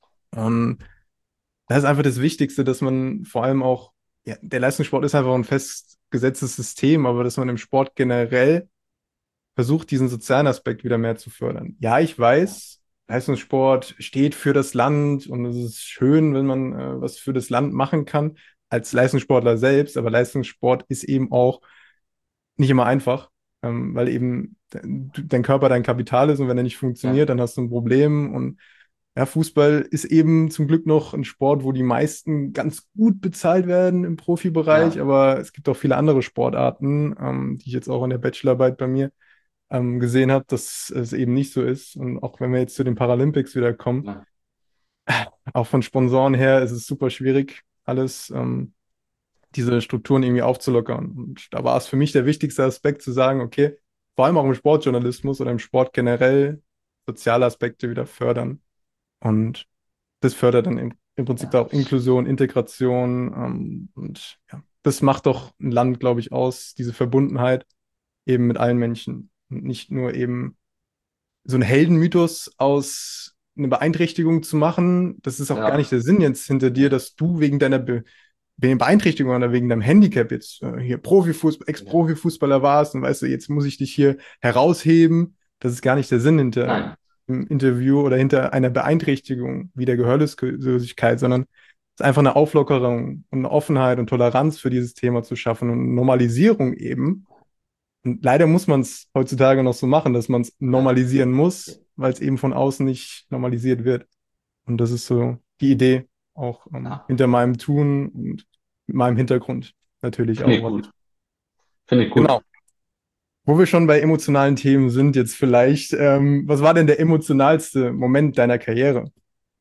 Und das ist einfach das Wichtigste, dass man vor allem auch, ja, der Leistungssport ist einfach ein festgesetztes System, aber dass man im Sport generell versucht, diesen sozialen Aspekt wieder mehr zu fördern. Ja, ich weiß, Leistungssport steht für das Land und es ist schön, wenn man äh, was für das Land machen kann als Leistungssportler selbst, aber Leistungssport ist eben auch nicht immer einfach, ähm, weil eben de dein Körper dein Kapital ist und wenn er nicht Ja, funktioniert, dann hast du ein Problem. Und ja, Fußball ist eben zum Glück noch ein Sport, wo die meisten ganz gut bezahlt werden im Profibereich, ja, aber es gibt auch viele andere Sportarten, ähm, die ich jetzt auch in der Bachelorarbeit bei mir ähm, gesehen habe, dass es eben nicht so ist. Und auch wenn wir jetzt zu den Paralympics wieder kommen, ja, auch von Sponsoren her ist es super schwierig, alles. Ähm, diese Strukturen irgendwie aufzulockern. Und da war es für mich der wichtigste Aspekt zu sagen, okay, vor allem auch im Sportjournalismus oder im Sport generell soziale Aspekte wieder fördern. Und das fördert dann im, im Prinzip ja, auch Inklusion, Integration. Ähm, und ja, das macht doch ein Land, glaube ich, aus, diese Verbundenheit eben mit allen Menschen. Und nicht nur eben so einen Heldenmythos aus einer Beeinträchtigung zu machen. Das ist auch gar nicht ja, der Sinn jetzt hinter dir, ja, dass du wegen deiner Be wegen Beeinträchtigung oder wegen deinem Handicap jetzt äh, hier Profifußball, ja. Ex-Profifußballer warst und weißt du, jetzt muss ich dich hier herausheben. Das ist gar nicht der Sinn hinter Nein, einem Interview oder hinter einer Beeinträchtigung wie der Gehörlosigkeit, sondern es ist einfach eine Auflockerung und eine Offenheit und Toleranz für dieses Thema zu schaffen und Normalisierung eben. Und leider muss man es heutzutage noch so machen, dass man es ja, normalisieren muss, weil es eben von außen nicht normalisiert wird. Und das ist so die Idee auch ähm, ja. hinter meinem Tun und meinem Hintergrund natürlich Finde ich auch. gut. Finde ich Genau. gut. Wo wir schon bei emotionalen Themen sind, jetzt vielleicht, ähm, was war denn der emotionalste Moment deiner Karriere?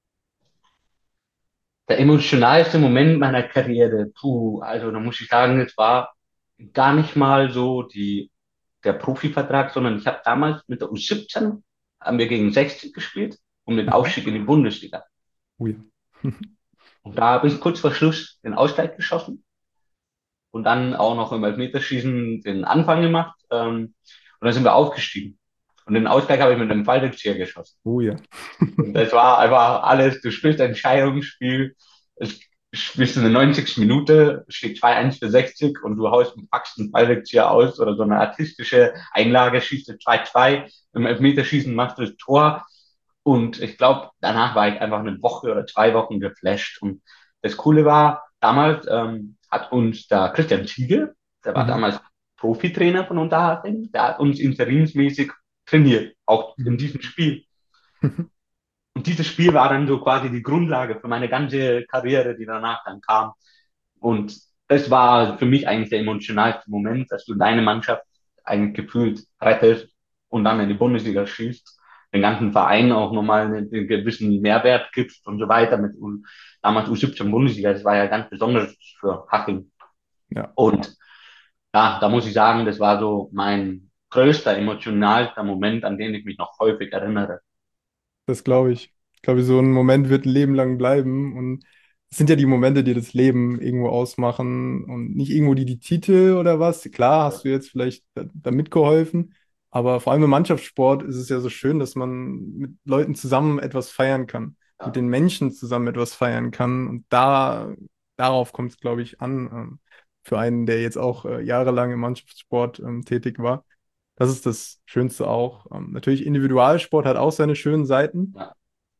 Der emotionalste Moment meiner Karriere, puh, also da muss ich sagen, es war gar nicht mal so die, der Profivertrag, sondern ich habe damals mit der U siebzehn, haben wir gegen sechzig gespielt, um den Mhm. Aufstieg in die Bundesliga. Oh ja. Und da habe ich kurz vor Schluss den Ausgleich geschossen und dann auch noch im Elfmeterschießen den Anfang gemacht. Ähm, und dann sind wir aufgestiegen. Und den Ausgleich habe ich mit einem Fallrückzieher geschossen. Oh ja. Und das war einfach alles, du spielst ein Entscheidungsspiel, es spielst in der neunzigsten Minute, es steht zwei eins für sechzig und du haust mit Fax einen Ballrückzieher aus oder so eine artistische Einlage, schießt du zwei zwei, im Elfmeterschießen machst du das Tor. Und ich glaube, danach war ich einfach eine Woche oder zwei Wochen geflasht. Und das Coole war, damals ähm, hat uns der Christian Ziege, der war Mhm. damals Profitrainer von Unterhaching, der hat uns interimsmäßig trainiert, auch in Mhm. diesem Spiel. Und dieses Spiel war dann so quasi die Grundlage für meine ganze Karriere, die danach dann kam. Und das war für mich eigentlich der emotionalste Moment, dass du deine Mannschaft eigentlich gefühlt rettest und dann in die Bundesliga schießt, den ganzen Verein auch nochmal einen, einen gewissen Mehrwert gibst und so weiter mit U, damals U siebzehn Bundesliga, das war ja ganz besonders für Haching. Ja. Und ja, da muss ich sagen, das war so mein größter emotionalster Moment, an den ich mich noch häufig erinnere. Das glaube ich. Ich glaube, so ein Moment wird ein Leben lang bleiben. Und es sind ja die Momente, die das Leben irgendwo ausmachen und nicht irgendwo die, die Titel oder was. Klar, hast du jetzt vielleicht da, da mitgeholfen, aber vor allem im Mannschaftssport ist es ja so schön, dass man mit Leuten zusammen etwas feiern kann, mit Ja, den Menschen zusammen etwas feiern kann. Und da, darauf kommt es, glaube ich, an, ähm, für einen, der jetzt auch äh, jahrelang im Mannschaftssport ähm, tätig war. Das ist das Schönste auch. Ähm, natürlich, Individualsport hat auch seine schönen Seiten, ja,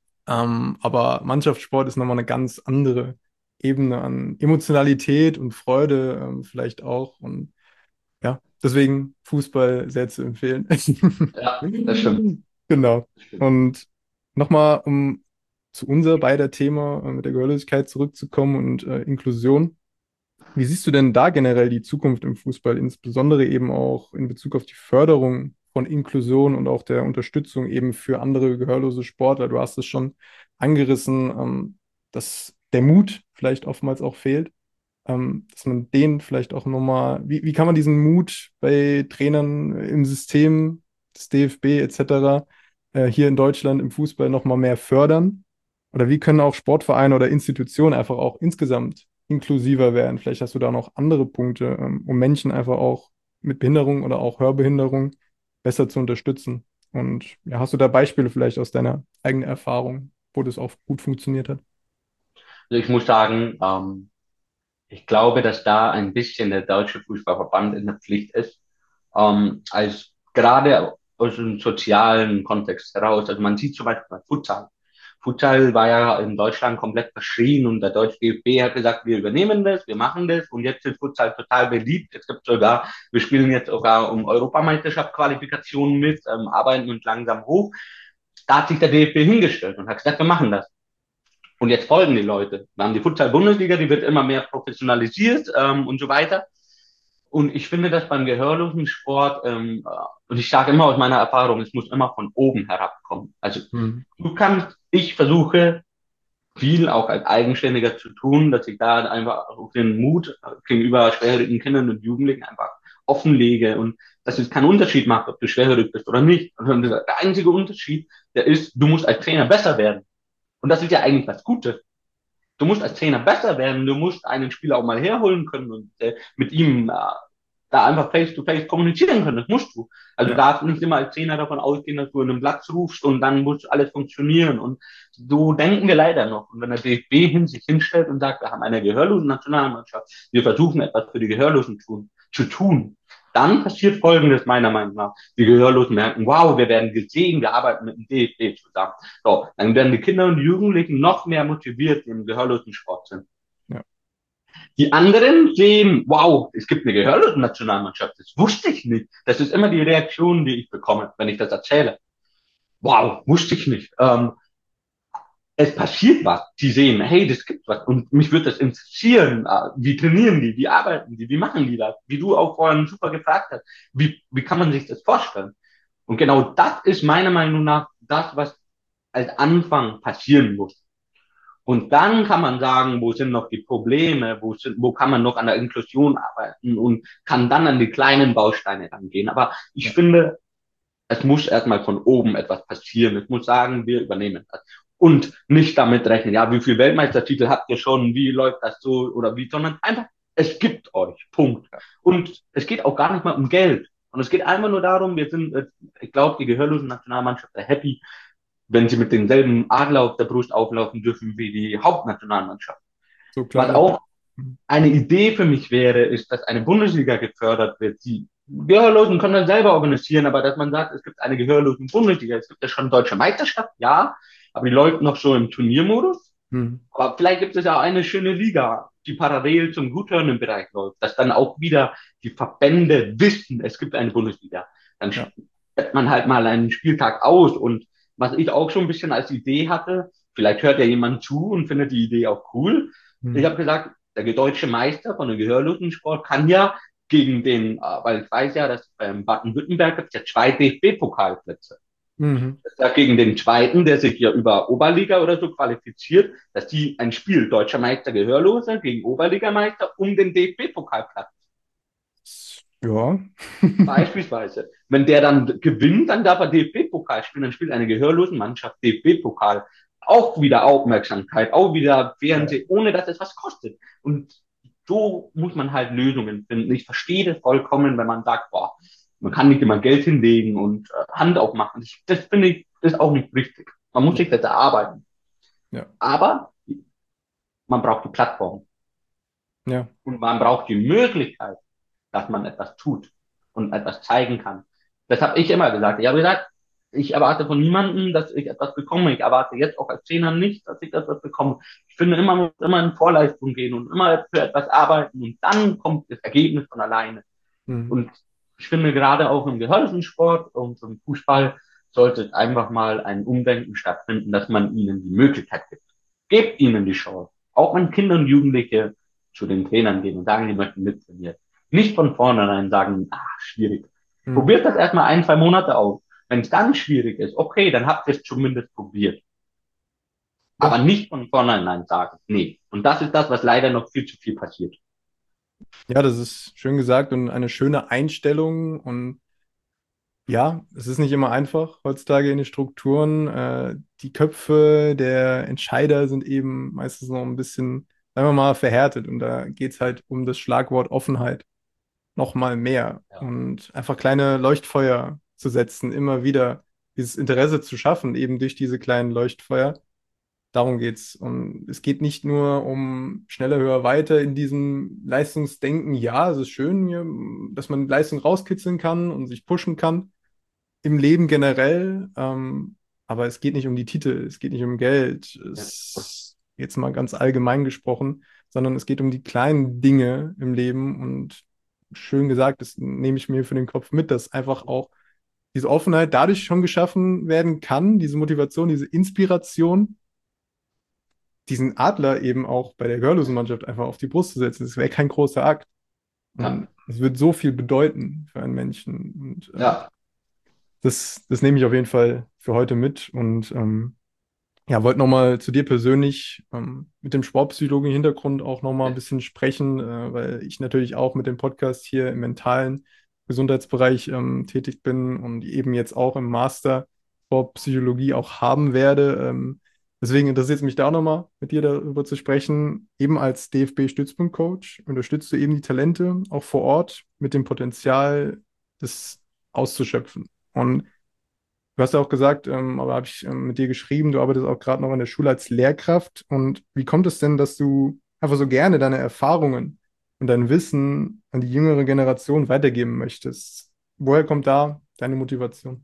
ähm, aber Mannschaftssport ist nochmal eine ganz andere Ebene an Emotionalität und Freude, ähm, vielleicht auch. Und ja, deswegen Fußball sehr zu empfehlen. ja, das stimmt. Genau. Das stimmt. Und nochmal, um zu unser beider Thema äh, mit der Gehörlosigkeit zurückzukommen und äh, Inklusion. Wie siehst du denn da generell die Zukunft im Fußball, insbesondere eben auch in Bezug auf die Förderung von Inklusion und auch der Unterstützung eben für andere gehörlose Sportler? Du hast es schon angerissen, ähm, dass der Mut vielleicht oftmals auch fehlt, ähm, dass man den vielleicht auch nochmal, wie, wie kann man diesen Mut bei Trainern im System des D F B et cetera äh, hier in Deutschland im Fußball nochmal mehr fördern? Oder wie können auch Sportvereine oder Institutionen einfach auch insgesamt inklusiver werden? Vielleicht hast du da noch andere Punkte, ähm, um Menschen einfach auch mit Behinderung oder auch Hörbehinderung besser zu unterstützen. Und ja, hast du da Beispiele vielleicht aus deiner eigenen Erfahrung, wo das auch gut funktioniert hat? Also ich muss sagen, ähm, ich glaube, dass da ein bisschen der Deutsche Fußballverband in der Pflicht ist, ähm, als gerade aus dem sozialen Kontext heraus. Also man sieht zum Beispiel bei Futsal. Futsal war ja in Deutschland komplett verschrien und der deutsche D F B hat gesagt, wir übernehmen das, wir machen das und jetzt ist Futsal total beliebt. Es gibt sogar, wir spielen jetzt sogar um Europameisterschaft-Qualifikationen mit, ähm, arbeiten uns langsam hoch. Da hat sich der D F B hingestellt und hat gesagt, wir machen das. Und jetzt folgen die Leute. Wir haben die Futsal-Bundesliga, die wird immer mehr professionalisiert ähm, und so weiter. Und ich finde das beim gehörlosen Sport, ähm, äh, und ich sage immer aus meiner Erfahrung, es muss immer von oben herabkommen. Also Hm. du kannst, ich versuche viel auch als Eigenständiger zu tun, dass ich da einfach auch den Mut gegenüber schwerhörigen Kindern und Jugendlichen einfach offenlege und dass es keinen Unterschied macht, ob du schwerhörig bist oder nicht. Und der einzige Unterschied, der ist, du musst als Trainer besser werden. Und das ist ja eigentlich was Gutes. Du musst als Trainer besser werden, du musst einen Spieler auch mal herholen können und äh, mit ihm äh, da einfach face-to-face kommunizieren können. Das musst du. Also du Ja, darfst nicht immer als Trainer davon ausgehen, dass du in einen Platz rufst und dann muss alles funktionieren. Und so denken wir leider noch. Und wenn der D F B hin sich hinstellt und sagt, wir haben eine gehörlosen Nationalmannschaft, wir versuchen etwas für die Gehörlosen tun, zu tun, dann passiert Folgendes meiner Meinung nach. Die Gehörlosen merken, wow, wir werden gesehen, wir arbeiten mit dem D F B zusammen. So, dann werden die Kinder und die Jugendlichen noch mehr motiviert, die im gehörlosen Sport sind. ja, Die anderen sehen, wow, es gibt eine gehörlose Nationalmannschaft. Das wusste ich nicht. Das ist immer die Reaktion, die ich bekomme, wenn ich das erzähle. Wow, wusste ich nicht. Ähm, es passiert was. Die sehen, hey, das gibt was. Und mich würde das interessieren. Äh, Wie trainieren die? Wie arbeiten die? Wie machen die das? Wie du auch vorhin super gefragt hast. Wie, wie kann man sich das vorstellen? Und genau das ist meiner Meinung nach das, was als Anfang passieren muss. Und dann kann man sagen, wo sind noch die Probleme, wo, sind, wo kann man noch an der Inklusion arbeiten und kann dann an die kleinen Bausteine rangehen. Aber ich ja, finde, es muss erstmal von oben etwas passieren. Es muss sagen, wir übernehmen das. Und nicht damit rechnen, ja, wie viel Weltmeistertitel habt ihr schon, wie läuft das so oder wie, sondern einfach, es gibt euch. Punkt. Und es geht auch gar nicht mal um Geld. Und es geht einfach nur darum, wir sind, äh, ich glaube, die gehörlosen Nationalmannschaft ist happy, wenn sie mit demselben Adler auf der Brust auflaufen dürfen wie die Hauptnationalmannschaft. so Was kleine. auch eine Idee für mich wäre, ist, dass eine Bundesliga gefördert wird. Die Gehörlosen können das selber organisieren, aber dass man sagt, es gibt eine gehörlosen Bundesliga, es gibt ja schon deutsche Meisterschaft, ja, aber die läuft noch so im Turniermodus. Hm. Aber vielleicht gibt es ja auch eine schöne Liga, die parallel zum guthörenden Bereich läuft, dass dann auch wieder die Verbände wissen, es gibt eine Bundesliga. Dann Ja. stellt man halt mal einen Spieltag aus und was ich auch schon ein bisschen als Idee hatte, vielleicht hört ja jemand zu und findet die Idee auch cool. Ich Hm. habe gesagt, der deutsche Meister von dem Gehörlosensport kann ja gegen den, äh, weil ich weiß ja, dass beim Baden-Württemberg gibt es ja zwei D F B-Pokalplätze. Mhm. Das sagt gegen den zweiten, der sich ja über Oberliga oder so qualifiziert, dass die ein Spiel deutscher Meister Gehörloser gegen Oberligameister um den D F B-Pokalplatz. Ja. Beispielsweise. Wenn der dann gewinnt, dann darf er D F B-Pokal spielen, dann spielt eine gehörlosen Mannschaft D F B-Pokal. Auch wieder Aufmerksamkeit, auch wieder Ja. Fernsehen, ohne dass es was kostet. Und so muss man halt Lösungen finden. Ich verstehe das vollkommen, wenn man sagt, boah, man kann nicht immer Geld hinlegen und äh, Hand aufmachen. Ich, das finde ich, das ist auch nicht richtig. Man muss Ja. sich das erarbeiten. Ja. Aber man braucht die Plattform Ja. und man braucht die Möglichkeit, dass man etwas tut und etwas zeigen kann. Das habe ich immer gesagt. Ich habe gesagt, ich erwarte von niemandem, dass ich etwas bekomme. Ich erwarte jetzt auch als Trainer nicht, dass ich etwas bekomme. Ich finde, immer muss immer in Vorleistung gehen und immer für etwas arbeiten und dann kommt das Ergebnis von alleine. Mhm. Und ich finde, gerade auch im Gehörlosensport und im Fußball sollte einfach mal ein Umdenken stattfinden, dass man ihnen die Möglichkeit gibt. Gebt ihnen die Chance. Auch wenn Kinder und Jugendliche zu den Trainern gehen und sagen, die möchten mittrainieren. Nicht von vornherein sagen, ah, schwierig. Mhm. Probiert das erstmal ein, zwei Monate aus. Wenn es dann schwierig ist, okay, dann habt ihr es zumindest probiert. Aber Ja. nicht von vornherein sagen, nee. Und das ist das, was leider noch viel zu viel passiert. Ja, das ist schön gesagt und eine schöne Einstellung. Und ja, es ist nicht immer einfach heutzutage in den Strukturen. Äh, die Köpfe der Entscheider sind eben meistens noch ein bisschen, sagen wir mal, verhärtet. Und da geht es halt um das Schlagwort Offenheit noch mal mehr. Ja, Und einfach kleine Leuchtfeuer zu setzen, immer wieder dieses Interesse zu schaffen, eben durch diese kleinen Leuchtfeuer. Darum geht's. Und es geht nicht nur um schneller, höher, weiter in diesem Leistungsdenken. Ja, es ist schön, hier, dass man Leistung rauskitzeln kann und sich pushen kann im Leben generell. Ähm, aber es geht nicht um die Titel, es geht nicht um Geld. ja, Es jetzt mal ganz allgemein gesprochen, sondern es geht um die kleinen Dinge im Leben. Und schön gesagt, das nehme ich mir für den Kopf mit, dass einfach auch diese Offenheit dadurch schon geschaffen werden kann, diese Motivation, diese Inspiration, diesen Adler eben auch bei der Gehörlosenmannschaft einfach auf die Brust zu setzen. Das wäre kein großer Akt. Und ja, es wird so viel bedeuten für einen Menschen. Und äh, ja. das, das nehme ich auf jeden Fall für heute mit. Und ähm, ja, wollte nochmal zu dir persönlich ähm, mit dem sportpsychologischen Hintergrund auch nochmal ein Ja. bisschen sprechen, äh, weil ich natürlich auch mit dem Podcast hier im mentalen Gesundheitsbereich ähm, tätig bin und eben jetzt auch im Master Sportpsychologie auch haben werde. Ähm, deswegen interessiert es mich da auch nochmal, mit dir darüber zu sprechen. Eben als D F B-Stützpunktcoach unterstützt du eben die Talente auch vor Ort mit dem Potenzial, das auszuschöpfen. Und du hast ja auch gesagt, ähm, aber habe ich ähm, mit dir geschrieben, du arbeitest auch gerade noch in der Schule als Lehrkraft. Und wie kommt es denn, dass du einfach so gerne deine Erfahrungen und dein Wissen an die jüngere Generation weitergeben möchtest? Woher kommt da deine Motivation?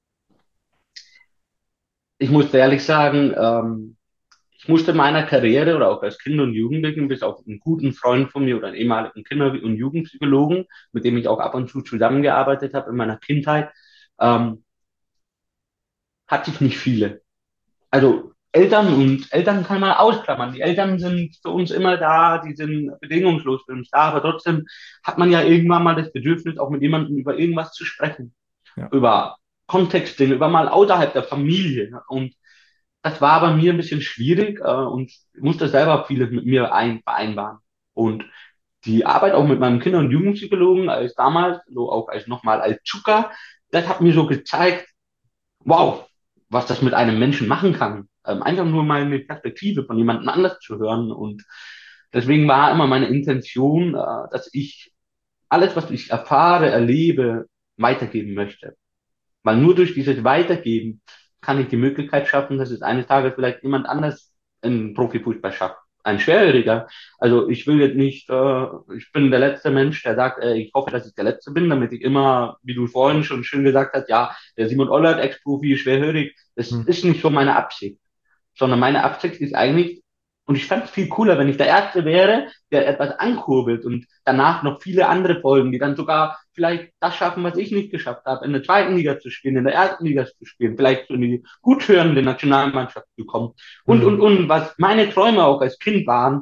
Ich muss ehrlich sagen, ähm, ich musste in meiner Karriere oder auch als Kind und Jugendlichen, bis auf einen guten Freund von mir oder einen ehemaligen Kinder- und Jugendpsychologen, mit dem ich auch ab und zu zusammengearbeitet habe in meiner Kindheit, ähm, hatte ich nicht viele. Also Eltern und Eltern kann man ausklammern. Die Eltern sind für uns immer da, die sind bedingungslos für uns da, aber trotzdem hat man ja irgendwann mal das Bedürfnis, auch mit jemandem über irgendwas zu sprechen, Ja. über Kontextdinge, über mal außerhalb der Familie. Und das war bei mir ein bisschen schwierig äh, und ich musste selber vieles mit mir ein vereinbaren. Und die Arbeit auch mit meinem Kinder- und Jugendpsychologen als damals, so auch als nochmal als Zucker, das hat mir so gezeigt, wow, was das mit einem Menschen machen kann. Ähm, einfach nur mal eine Perspektive von jemandem anders zu hören. Und deswegen war immer meine Intention, äh, dass ich alles, was ich erfahre, erlebe, weitergeben möchte. Weil nur durch dieses Weitergeben kann ich die Möglichkeit schaffen, dass es eines Tages vielleicht jemand anders in Profifußball schafft. Ein Schwerhöriger. Also ich will jetzt nicht, äh, ich bin der letzte Mensch, der sagt, äh, ich hoffe, dass ich der Letzte bin, damit ich immer, wie du vorhin schon schön gesagt hast, ja, der Simon Ollert, Ex-Profi, schwerhörig, das Hm. ist nicht so meine Absicht, sondern meine Absicht ist eigentlich, und ich fände es viel cooler, wenn ich der Erste wäre, der etwas ankurbelt und danach noch viele andere folgen, die dann sogar vielleicht das schaffen, was ich nicht geschafft habe, in der zweiten Liga zu spielen, in der ersten Liga zu spielen, vielleicht in die gut hörende Nationalmannschaft zu kommen und, und, Hm. und, was meine Träume auch als Kind waren,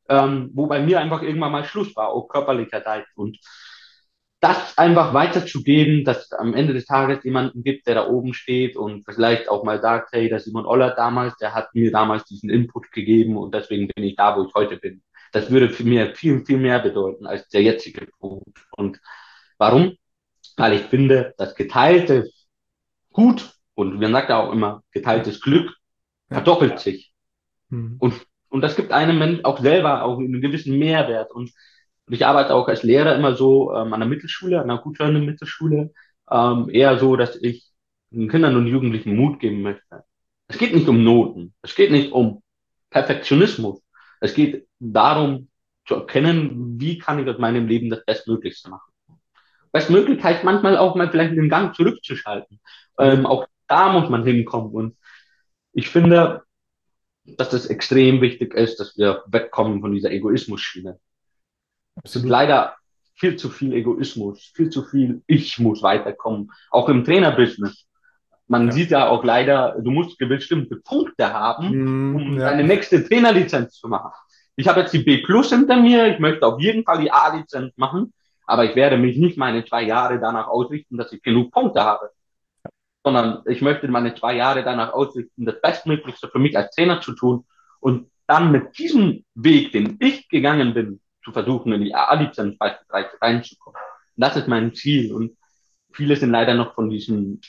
ähm, wo bei mir einfach irgendwann mal Schluss war, auch körperlicherseits. Und das einfach weiterzugeben, dass es am Ende des Tages jemanden gibt, der da oben steht und vielleicht auch mal sagt, hey, der Simon Oller damals, der hat mir damals diesen Input gegeben und deswegen bin ich da, wo ich heute bin. Das würde für mir viel, viel mehr bedeuten als der jetzige Punkt. Und warum? Weil ich finde, das geteilte Gut, und man sagt ja auch immer, Ja, geteiltes Glück ja. verdoppelt sich. Hm. Und, und das gibt einem Mensch auch selber auch einen gewissen Mehrwert. Und, und ich arbeite auch als Lehrer immer so ähm, an der Mittelschule, an einer guthörenden Mittelschule, ähm, eher so, dass ich den Kindern und Jugendlichen Mut geben möchte. Es geht nicht um Noten, es geht nicht um Perfektionismus. Es geht darum zu erkennen, wie kann ich aus meinem Leben das Bestmöglichste machen. Bestmöglich heißt manchmal auch mal vielleicht den Gang zurückzuschalten. Absolut. Ähm, auch da muss man hinkommen. Und ich finde, dass das extrem wichtig ist, dass wir wegkommen von dieser Egoismus-Schiene. Es ist Absolut. leider viel zu viel Egoismus, viel zu viel Ich muss weiterkommen, auch im Trainerbusiness. Man Ja. sieht ja auch leider, du musst bestimmte Punkte haben, Hm, um ja. deine nächste Trainerlizenz zu machen. Ich habe jetzt die B Plus hinter mir, ich möchte auf jeden Fall die A-Lizenz machen, aber ich werde mich nicht meine zwei Jahre danach ausrichten, dass ich genug Punkte habe, sondern ich möchte meine zwei Jahre danach ausrichten, das Bestmöglichste für mich als Trainer zu tun und dann mit diesem Weg, den ich gegangen bin, zu versuchen, in die A-Lizenz beispielsweise reinzukommen. Das ist mein Ziel und viele sind leider noch von diesem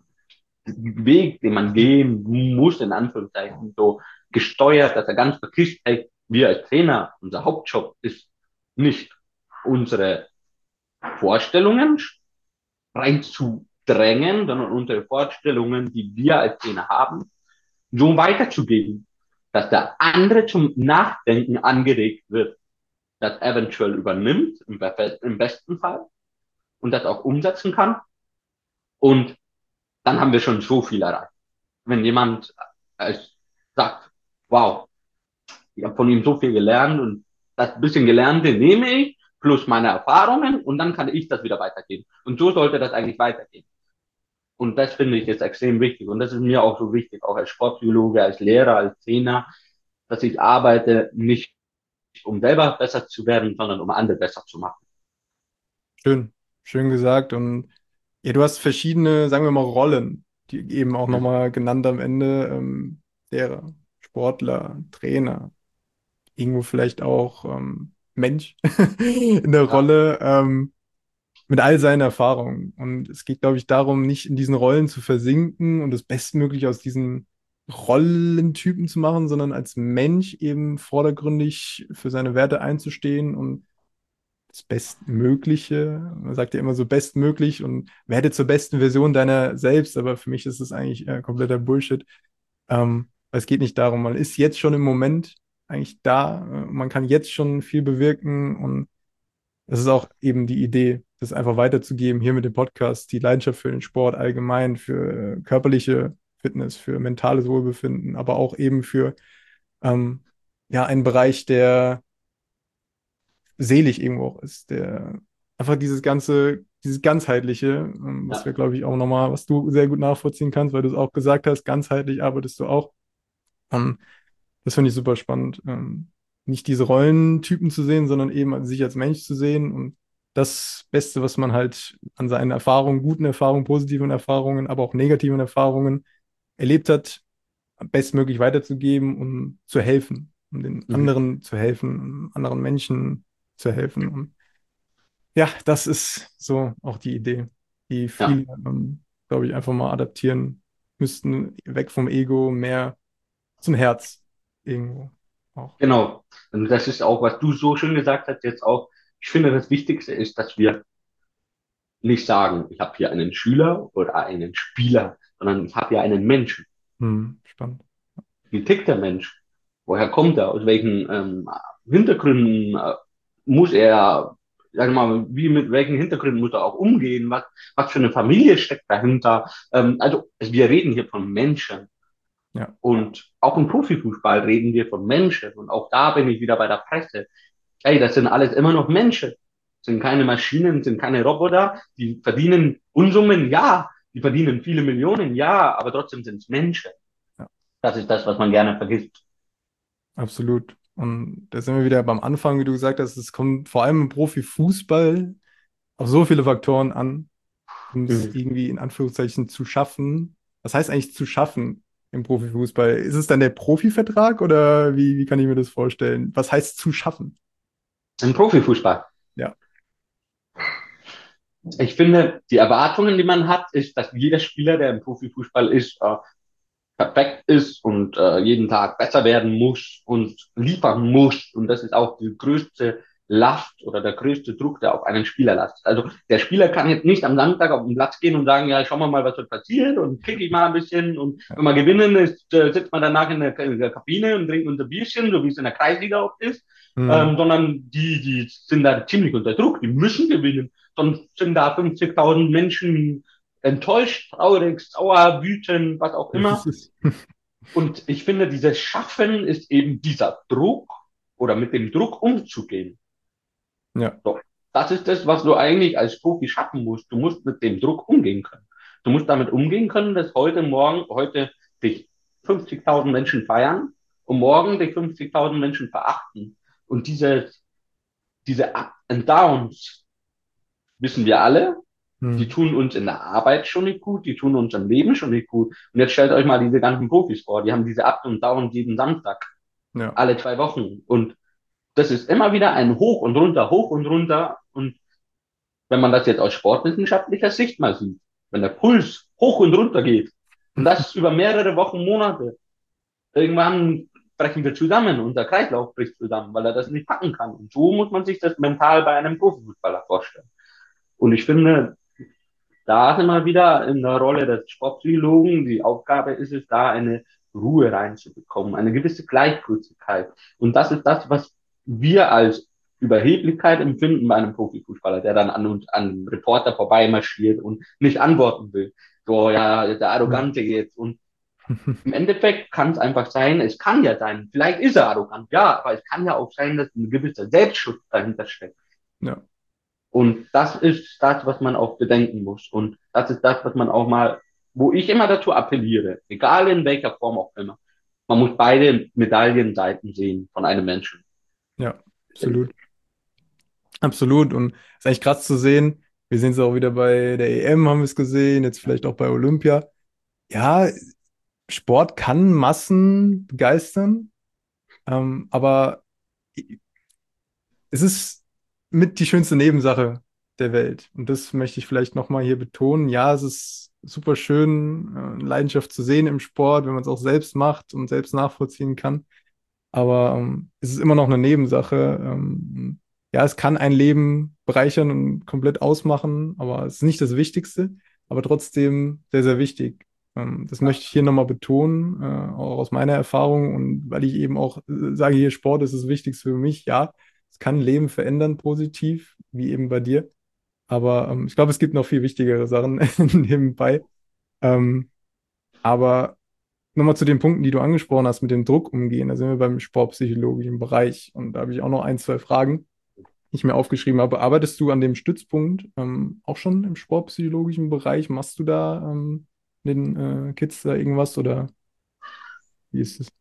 Weg, den man gehen muss, in Anführungszeichen, so gesteuert, dass er ganz vergisst, hey, wir als Trainer, unser Hauptjob ist nicht unsere Vorstellungen reinzudrängen, sondern unsere Vorstellungen, die wir als Trainer haben, so weiterzugeben, dass der andere zum Nachdenken angeregt wird, das eventuell übernimmt, im, im besten Fall, und das auch umsetzen kann. Und dann haben wir schon so viel erreicht. Wenn jemand äh, sagt, wow, ich habe von ihm so viel gelernt und das bisschen Gelernte nehme ich, plus meine Erfahrungen und dann kann ich das wieder weitergeben. Und so sollte das eigentlich weitergehen. Und das finde ich jetzt extrem wichtig. Und das ist mir auch so wichtig, auch als Sportpsychologe, als Lehrer, als Trainer, dass ich arbeite, nicht um selber besser zu werden, sondern um andere besser zu machen. Schön. Schön gesagt. Und ja, du hast verschiedene, sagen wir mal, Rollen, die eben auch Ja, nochmal genannt am Ende. Ähm, Lehrer, Sportler, Trainer, irgendwo vielleicht auch ähm, Mensch in der ja, Rolle. Ähm, mit all seinen Erfahrungen. Und es geht, glaube ich, darum, nicht in diesen Rollen zu versinken und das Bestmögliche aus diesen Rollentypen zu machen, sondern als Mensch eben vordergründig für seine Werte einzustehen und das Bestmögliche, man sagt ja immer so bestmöglich und werde zur besten Version deiner selbst, aber für mich ist es eigentlich äh, kompletter Bullshit. Ähm, es geht nicht darum, man ist jetzt schon im Moment eigentlich da, äh, man kann jetzt schon viel bewirken und das ist auch eben die Idee, das einfach weiterzugeben, hier mit dem Podcast, die Leidenschaft für den Sport allgemein, für äh, körperliche Fitness, für mentales Wohlbefinden, aber auch eben für ähm, ja, einen Bereich, der selig irgendwo auch ist, der einfach dieses ganze, dieses ganzheitliche, ähm, was wir, ja, glaube ich, auch nochmal, was du sehr gut nachvollziehen kannst, weil du es auch gesagt hast, ganzheitlich arbeitest du auch. Ähm, Das finde ich super spannend. Ähm, nicht diese Rollentypen zu sehen, sondern eben sich als Mensch zu sehen und das Beste, was man halt an seinen Erfahrungen, guten Erfahrungen, positiven Erfahrungen, aber auch negativen Erfahrungen erlebt hat, bestmöglich weiterzugeben, um zu helfen, um den mhm. anderen zu helfen, um anderen Menschen zu helfen. Und ja, das ist so auch die Idee, die Ja, viele, ähm, glaube ich, einfach mal adaptieren müssten, weg vom Ego, mehr zum Herz irgendwo auch. genau. Und das ist auch, was du so schön gesagt hast, jetzt auch. Ich finde, das Wichtigste ist, dass wir nicht sagen, ich habe hier einen Schüler oder einen Spieler, sondern ich habe hier einen Menschen. Hm, spannend. Wie tickt der Mensch? Woher kommt er? Aus welchen ähm, Hintergründen äh, muss er, sag ich mal, wie mit welchen Hintergründen muss er auch umgehen? Was, was für eine Familie steckt dahinter? Ähm, also wir reden hier von Menschen. Ja, Und auch im Profifußball reden wir von Menschen. Und auch da bin ich wieder bei der Presse. Ey, das sind alles immer noch Menschen. Sind keine Maschinen, sind keine Roboter. Die verdienen Unsummen, ja. Die verdienen viele Millionen, ja. Aber trotzdem sind es Menschen. ja, Das ist das, was man gerne vergisst. absolut. Und da sind wir wieder beim Anfang, wie du gesagt hast, es kommt vor allem im Profifußball auf so viele Faktoren an, um es Mhm. irgendwie in Anführungszeichen zu schaffen. Was heißt eigentlich zu schaffen im Profifußball? Ist es dann der Profivertrag oder wie, wie kann ich mir das vorstellen? Was heißt zu schaffen? Im Profifußball. Ja. Ich finde, die Erwartungen, die man hat, ist, dass jeder Spieler, der im Profifußball ist, äh, perfekt ist und äh, jeden Tag besser werden muss und liefern muss. Und das ist auch die größte Last oder der größte Druck, der auf einen Spieler lastet. Also der Spieler kann jetzt nicht am Samstag auf den Platz gehen und sagen, ja, schauen wir mal, was wird passieren und kick ich mal ein bisschen. Und Ja. wenn wir gewinnen, ist, äh, sitzt man danach in der, in der Kabine und trinkt unser Bierchen, so wie es in der Kreisliga oft ist. Hm. Ähm, sondern die, die sind da ziemlich unter Druck, die müssen gewinnen. Sonst sind da fünfzigtausend Menschen enttäuscht, traurig, sauer, wütend, was auch Das immer. ist, Und ich finde, dieses Schaffen ist eben dieser Druck oder mit dem Druck umzugehen. ja. So, das ist das, was du eigentlich als Profi schaffen musst. Du musst mit dem Druck umgehen können. Du musst damit umgehen können, dass heute Morgen, heute dich fünfzigtausend Menschen feiern und morgen dich fünfzigtausend Menschen verachten. Und diese, diese Up and Downs wissen wir alle, die Hm. tun uns in der Arbeit schon nicht gut, die tun uns im Leben schon nicht gut. Und jetzt stellt euch mal diese ganzen Profis vor, die haben diese Up und Down jeden Samstag, Ja. alle zwei Wochen. Und das ist immer wieder ein Hoch und runter, hoch und runter. Und wenn man das jetzt aus sportwissenschaftlicher Sicht mal sieht, wenn der Puls hoch und runter geht und das über mehrere Wochen, Monate, irgendwann brechen wir zusammen und der Kreislauf bricht zusammen, weil er das nicht packen kann. Und so muss man sich das mental bei einem Profifußballer vorstellen. Und ich finde, da sind wir wieder in der Rolle des Sportpsychologen. Die Aufgabe ist es, da eine Ruhe reinzubekommen, eine gewisse Gleichgültigkeit. Und das ist das, was wir als Überheblichkeit empfinden bei einem Profifußballer, der dann an uns, an einem Reporter vorbeimarschiert und nicht antworten will. So, ja, der Hm. Arrogante jetzt. Und im Endeffekt kann es einfach sein, es kann ja sein, vielleicht ist er arrogant, ja, aber es kann ja auch sein, dass ein gewisser Selbstschutz dahinter steckt. Ja. Und das ist das, was man auch bedenken muss. Und das ist das, was man auch mal, wo ich immer dazu appelliere, egal in welcher Form auch immer. Man muss beide Medaillenseiten sehen von einem Menschen. Ja. Absolut. Absolut. Und es ist eigentlich krass zu sehen. Wir sehen es auch wieder bei der E M, haben wir es gesehen, jetzt vielleicht auch bei Olympia. Ja, Sport kann Massen begeistern, ähm, aber es ist mit die schönste Nebensache der Welt. Und das möchte ich vielleicht nochmal hier betonen. Ja, es ist super schön, äh, Leidenschaft zu sehen im Sport, wenn man es auch selbst macht und selbst nachvollziehen kann. Aber ähm, es ist immer noch eine Nebensache. Ähm, ja, es kann ein Leben bereichern und komplett ausmachen, aber es ist nicht das Wichtigste, aber trotzdem sehr, sehr wichtig. Ähm, das möchte ich hier nochmal betonen, äh, auch aus meiner Erfahrung und weil ich eben auch äh, sage, hier Sport ist das Wichtigste für mich. Ja, es kann Leben verändern, positiv, wie eben bei dir. Aber ähm, ich glaube, es gibt noch viel wichtigere Sachen nebenbei. Ähm, aber nochmal zu den Punkten, die du angesprochen hast, mit dem Druck umgehen. Da sind wir beim sportpsychologischen Bereich. Und da habe ich auch noch ein, zwei Fragen, die ich mir aufgeschrieben habe. Arbeitest du an dem Stützpunkt ähm, auch schon im sportpsychologischen Bereich? Machst du da ähm, den äh, Kids da irgendwas oder wie ist es?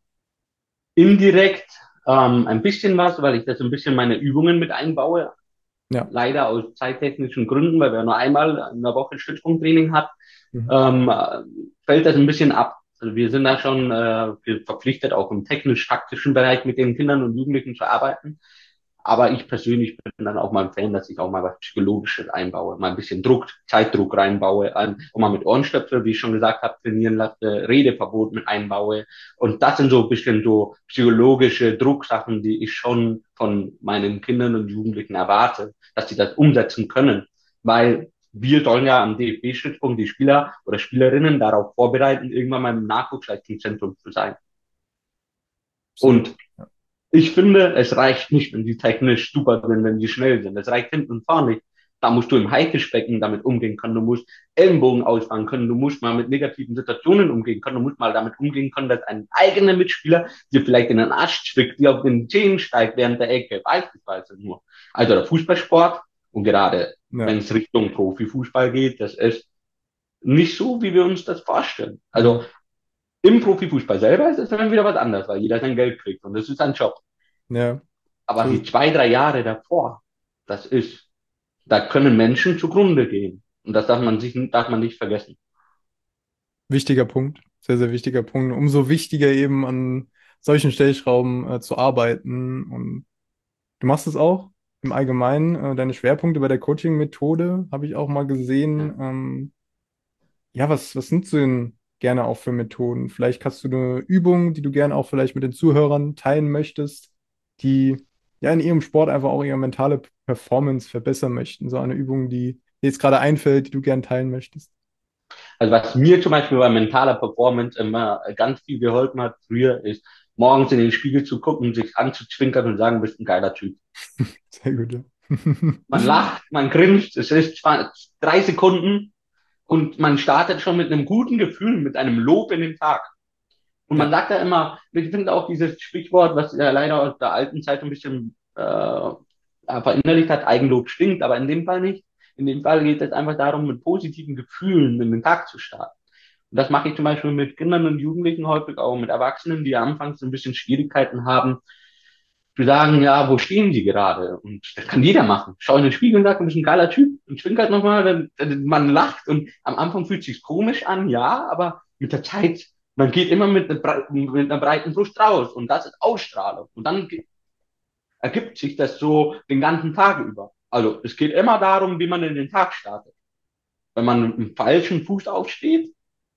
Indirekt ähm, ein bisschen was, weil ich das ein bisschen meine Übungen mit einbaue. Ja. Leider aus zeittechnischen Gründen, weil wir nur einmal in der Woche Stützpunkttraining hat, Mhm. ähm, äh, fällt das ein bisschen ab. Also wir sind da schon äh, verpflichtet, auch im technisch-taktischen Bereich mit den Kindern und Jugendlichen zu arbeiten. Aber ich persönlich bin dann auch mal ein Fan, dass ich auch mal was Psychologisches einbaue, mal ein bisschen Druck, Zeitdruck reinbaue, ähm, und mal mit Ohrenstöpsel, wie ich schon gesagt habe, trainieren lasse, Redeverbot mit einbaue. Und das sind so ein bisschen so psychologische Drucksachen, die ich schon von meinen Kindern und Jugendlichen erwarte, dass sie das umsetzen können. Weil wir sollen ja am D F B-Stützpunkt die Spieler oder Spielerinnen darauf vorbereiten, irgendwann mal im Nachwuchsleistungszentrum zu sein. Absolut. Und ich finde, es reicht nicht, wenn die technisch super sind, wenn die schnell sind. Es reicht hinten und vorne nicht. Da musst du im Haifischbecken damit umgehen können. Du musst Ellenbogen ausfahren können. Du musst mal mit negativen Situationen umgehen können. Du musst mal damit umgehen können, dass ein eigener Mitspieler dir vielleicht in den Arsch zwickt, dir auf den Zehen steigt während der Ecke. Beispielsweise nur. Also der Fußballsport und gerade wenn Ja. es Richtung Profifußball geht, das ist nicht so, wie wir uns das vorstellen. Also Mhm. im Profifußball selber ist es dann wieder was anderes, weil jeder sein Geld kriegt und das ist ein Job. Ja, Aber so die zwei, drei Jahre davor, das ist, da können Menschen zugrunde gehen. Und das darf man sich, darf man nicht vergessen. wichtiger Punkt. Sehr, sehr wichtiger Punkt. Umso wichtiger eben an solchen Stellschrauben äh, zu arbeiten. Und du machst es auch im Allgemeinen. Äh, deine Schwerpunkte bei der Coaching-Methode habe ich auch mal gesehen. Ja. Ähm, ja, was, was nutzt du denn gerne auch für Methoden? Vielleicht hast du eine Übung, die du gerne auch vielleicht mit den Zuhörern teilen möchtest, die ja in ihrem Sport einfach auch ihre mentale Performance verbessern möchten. So eine Übung, die dir jetzt gerade einfällt, die du gerne teilen möchtest. Also was mir zum Beispiel bei mentaler Performance immer ganz viel geholfen hat früher, ist morgens in den Spiegel zu gucken, sich anzuzwinkern und sagen, du bist ein geiler Typ. Sehr gut, ja. Man lacht, man grinst, es ist zwar drei Sekunden und man startet schon mit einem guten Gefühl, mit einem Lob in den Tag. Und man Ja. sagt ja immer, ich finde auch dieses Sprichwort, was ja leider aus der alten Zeit ein bisschen äh, verinnerlicht hat, Eigenlob stinkt, aber in dem Fall nicht. In dem Fall geht es einfach darum, mit positiven Gefühlen in den Tag zu starten. Und das mache ich zum Beispiel mit Kindern und Jugendlichen häufig auch mit Erwachsenen, die anfangs ein bisschen Schwierigkeiten haben, zu sagen, ja, wo stehen sie gerade? Und das kann jeder machen. Schau in den Spiegel und sag, du bist ein geiler Typ und zwinkert nochmal, dann, dann, man lacht und am Anfang fühlt es sich komisch an, ja, aber mit der Zeit, man geht immer mit, einer mit einer breiten Brust raus und das ist Ausstrahlung. Und dann ergibt sich das so den ganzen Tag über. Also es geht immer darum, wie man in den Tag startet. Wenn man mit dem falschen Fuß aufsteht,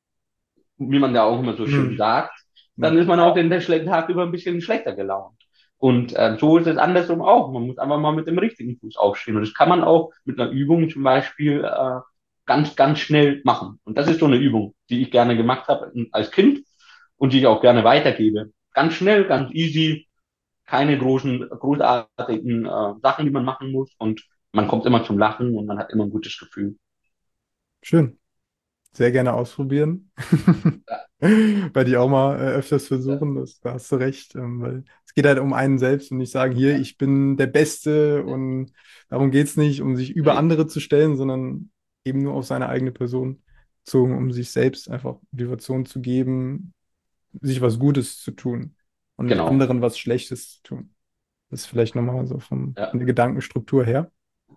wie man ja auch immer so schön Hm. sagt, Ja. dann ist man auch den Tag über ein bisschen schlechter gelaunt. Und äh, so ist es andersrum auch. Man muss einfach mal mit dem richtigen Fuß aufstehen. Und das kann man auch mit einer Übung zum Beispiel äh, ganz, ganz schnell machen. Und das ist so eine Übung, die ich gerne gemacht habe als Kind und die ich auch gerne weitergebe. Ganz schnell, ganz easy, keine großen, großartigen äh, Sachen, die man machen muss. Und man kommt immer zum Lachen und man hat immer ein gutes Gefühl. Schön. Sehr gerne ausprobieren. Ja, Werde ich auch mal äh, öfters ja, versuchen, das, da hast du recht, ähm, weil es geht halt um einen selbst und nicht sagen, hier, ja. ich bin der Beste und darum geht es nicht, um sich über Nee, andere zu stellen, sondern eben nur auf seine eigene Person bezogen, um sich selbst einfach Motivation zu geben, sich was Gutes zu tun und nicht genau. anderen was Schlechtes zu tun. Das ist vielleicht nochmal so vom, Ja, von der Gedankenstruktur her.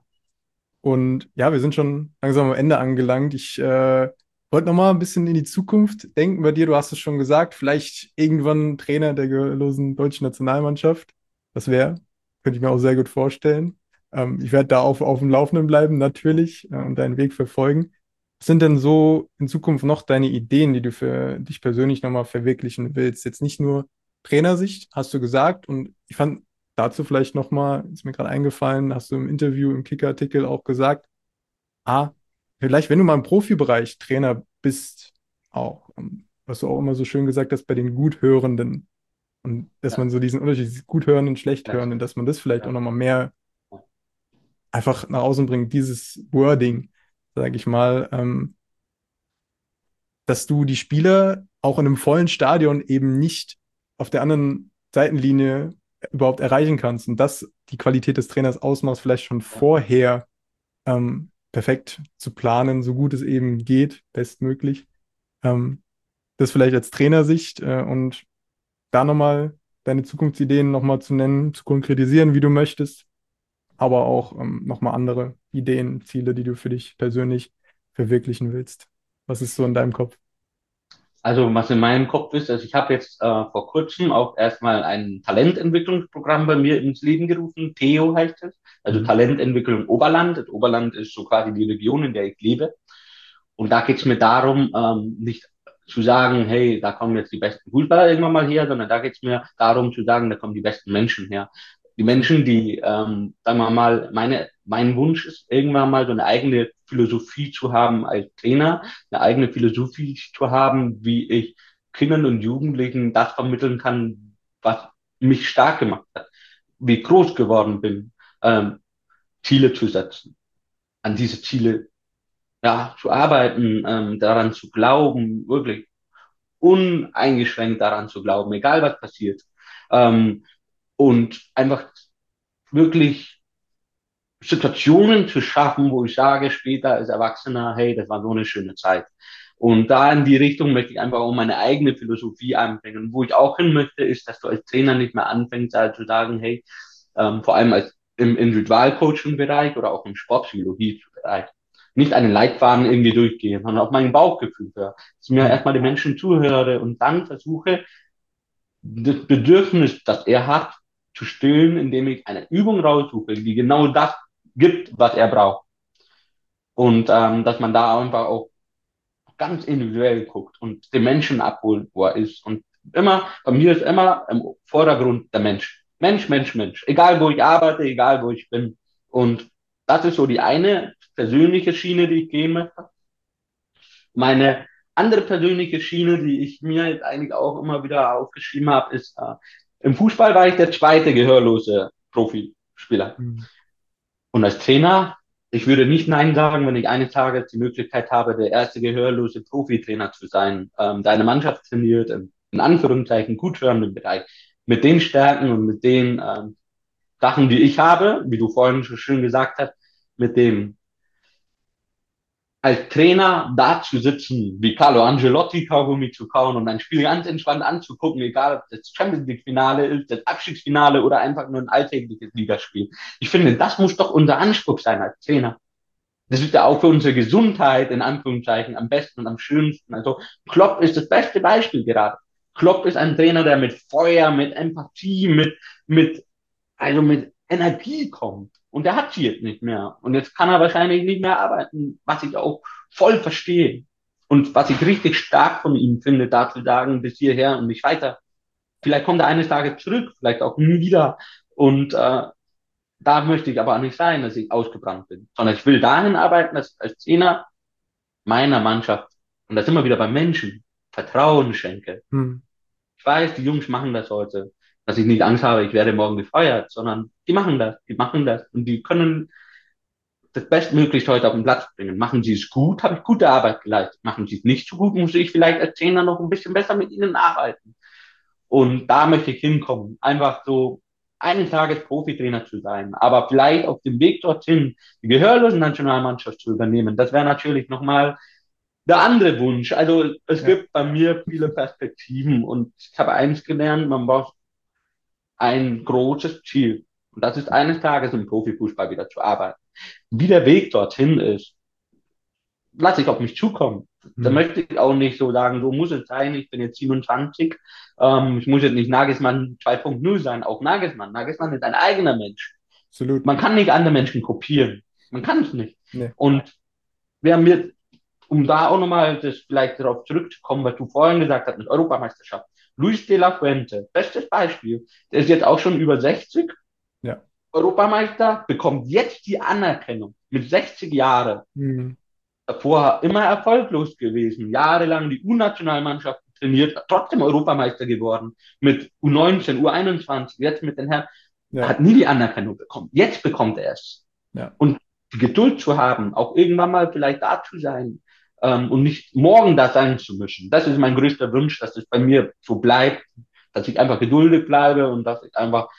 Und ja, wir sind schon langsam am Ende angelangt. Ich äh, wollte noch mal ein bisschen in die Zukunft denken bei dir. Du hast es schon gesagt, vielleicht irgendwann Trainer der gehörlosen deutschen Nationalmannschaft. Das wäre, könnte ich mir auch sehr gut vorstellen. Ähm, ich werde da auf, auf dem Laufenden bleiben, natürlich, äh, und deinen Weg verfolgen. Was sind denn so in Zukunft noch deine Ideen, die du für dich persönlich noch mal verwirklichen willst? Jetzt nicht nur Trainersicht, hast du gesagt. Und ich fand dazu vielleicht nochmal, ist mir gerade eingefallen, hast du im Interview im Kicker-Artikel auch gesagt, ah, vielleicht, wenn du mal im Profibereich Trainer bist, auch, ähm, was du auch immer so schön gesagt hast, bei den Guthörenden und dass man ja, so diesen Unterschied, dieses Guthörenden, ja, Schlechthörenden, dass man das vielleicht auch ja, nochmal mehr einfach nach außen bringt, dieses Wording, sage ich mal, ähm, dass du die Spieler auch in einem vollen Stadion eben nicht auf der anderen Seitenlinie überhaupt erreichen kannst und das die Qualität des Trainers ausmacht, vielleicht schon ja. vorher ähm, perfekt zu planen, so gut es eben geht, bestmöglich. Ähm, das vielleicht als Trainersicht äh, und da nochmal deine Zukunftsideen nochmal zu nennen, zu konkretisieren, wie du möchtest, aber auch ähm, nochmal andere Ideen, Ziele, die du für dich persönlich verwirklichen willst. Was ist so in deinem Kopf? Also was in meinem Kopf ist, also ich habe jetzt äh, vor kurzem auch erstmal ein Talententwicklungsprogramm bei mir ins Leben gerufen. Theo heißt es. Also Mhm. Talententwicklung Oberland. Das Oberland ist so quasi die Region, in der ich lebe. Und da geht es mir darum, ähm, nicht zu sagen, hey, da kommen jetzt die besten Fußballer irgendwann mal her, sondern da geht es mir darum zu sagen, da kommen die besten Menschen her. Die Schön. Menschen, die, ähm, sagen wir mal, meine, mein Wunsch ist, irgendwann mal so eine eigene Philosophie zu haben als Trainer, eine eigene Philosophie zu haben, wie ich Kindern und Jugendlichen das vermitteln kann, was mich stark gemacht hat, wie ich groß geworden bin, ähm, Ziele zu setzen, an diese Ziele ja, zu arbeiten, ähm, daran zu glauben, wirklich uneingeschränkt daran zu glauben, egal was passiert. Ähm, und einfach wirklich Situationen zu schaffen, wo ich sage später als Erwachsener, hey, das war so eine schöne Zeit. Und da in die Richtung möchte ich einfach auch meine eigene Philosophie anbringen. Wo ich auch hin möchte, ist, dass du als Trainer nicht mehr anfängst, halt zu sagen, hey, ähm, vor allem als im Individualcoaching-Bereich oder auch im Sportpsychologie-Bereich, nicht einen Leitfaden irgendwie durchgehen, sondern auf mein Bauchgefühl höre. Dass ich mir Hm. erstmal den Menschen zuhöre und dann versuche, das Bedürfnis, das er hat, zu stillen, indem ich eine Übung raussuche, die genau das gibt, was er braucht. Und ähm, dass man da einfach auch ganz individuell guckt und den Menschen abholt, wo er ist. Und immer, bei mir ist immer im Vordergrund der Mensch. Mensch, Mensch, Mensch. Egal, wo ich arbeite, egal, wo ich bin. Und das ist so die eine persönliche Schiene, die ich gehen möchte. Meine andere persönliche Schiene, die ich mir jetzt eigentlich auch immer wieder aufgeschrieben habe, ist, äh, im Fußball war ich der zweite gehörlose Profispieler. Hm. Und als Trainer, ich würde nicht Nein sagen, wenn ich eines Tages die Möglichkeit habe, der erste gehörlose Profitrainer zu sein, ähm, der eine Mannschaft trainiert, in, in Anführungszeichen gut hörenden Bereich, mit den Stärken und mit den ähm, Sachen, die ich habe, wie du vorhin schon schön gesagt hast, mit dem als Trainer da zu sitzen, wie Carlo Ancelotti Kaugummi zu kauen und ein Spiel ganz entspannt anzugucken, egal ob das Champions League Finale ist, das Abstiegsfinale oder einfach nur ein alltägliches Ligaspiel. Ich finde, das muss doch unser Anspruch sein als Trainer. Das ist ja auch für unsere Gesundheit in Anführungszeichen am besten und am schönsten. Also Klopp ist das beste Beispiel gerade. Klopp ist ein Trainer, der mit Feuer, mit Empathie, mit, mit, also mit Energie kommt. Und der hat sie jetzt nicht mehr. Und jetzt kann er wahrscheinlich nicht mehr arbeiten, was ich auch voll verstehe. Und was ich richtig stark von ihm finde, da zu sagen, bis hierher und nicht weiter. Vielleicht kommt er eines Tages zurück, vielleicht auch nie wieder. Und äh, da möchte ich aber auch nicht sein, dass ich ausgebrannt bin, sondern ich will dahin arbeiten, dass ich als Trainer meiner Mannschaft, und das immer wieder beim Menschen, Vertrauen schenke. Hm. Ich weiß, die Jungs machen das heute, dass ich nicht Angst habe, ich werde morgen gefeuert, sondern die machen das, die machen das und die können das Bestmöglichst heute auf den Platz bringen. Machen sie es gut, habe ich gute Arbeit geleistet. Machen sie es nicht so gut, muss ich vielleicht als Trainer noch ein bisschen besser mit ihnen arbeiten. Und da möchte ich hinkommen. Einfach so eines Tages Profitrainer zu sein, aber vielleicht auf dem Weg dorthin die gehörlosen Nationalmannschaft zu übernehmen. Das wäre natürlich nochmal der andere Wunsch. Also es Ja, gibt bei mir viele Perspektiven und ich habe eins gelernt, man braucht ein großes Ziel. Und das ist eines Tages im Profifußball wieder zu arbeiten. Wie der Weg dorthin ist, lasse ich auf mich zukommen. Da hm. möchte ich auch nicht so sagen, so muss es sein, ich bin jetzt siebenundzwanzig, ähm, ich muss jetzt nicht Nagelsmann zwei Punkt null sein, auch Nagelsmann. Nagelsmann ist ein eigener Mensch. Absolut. Man kann nicht andere Menschen kopieren. Man kann es nicht. Nee. Und wer mir, um da auch nochmal das vielleicht darauf zurückzukommen, was du vorhin gesagt hast mit Europameisterschaft, Luis de la Fuente, bestes Beispiel, der ist jetzt auch schon über sechzig, Ja. Europameister, bekommt jetzt die Anerkennung mit sechzig Jahren, Hm. davor immer erfolglos gewesen, jahrelang die U-Nationalmannschaft trainiert, trotzdem Europameister geworden, mit U neunzehn, U einundzwanzig, jetzt mit den Herren, Ja. hat nie die Anerkennung bekommen. Jetzt bekommt er es. Ja. Und die Geduld zu haben, auch irgendwann mal vielleicht da zu sein ähm, und nicht morgen da sein zu müssen. Das ist mein größter Wunsch, dass es bei mir so bleibt, dass ich einfach geduldig bleibe und dass ich einfach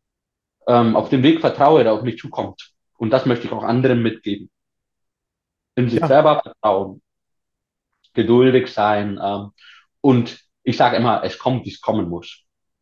ähm, auf den Weg vertraue, der auf mich zukommt. Und das möchte ich auch anderen mitgeben. In sich Ja, selber vertrauen, geduldig sein. Ähm, und ich sage immer, es kommt, wie es kommen muss.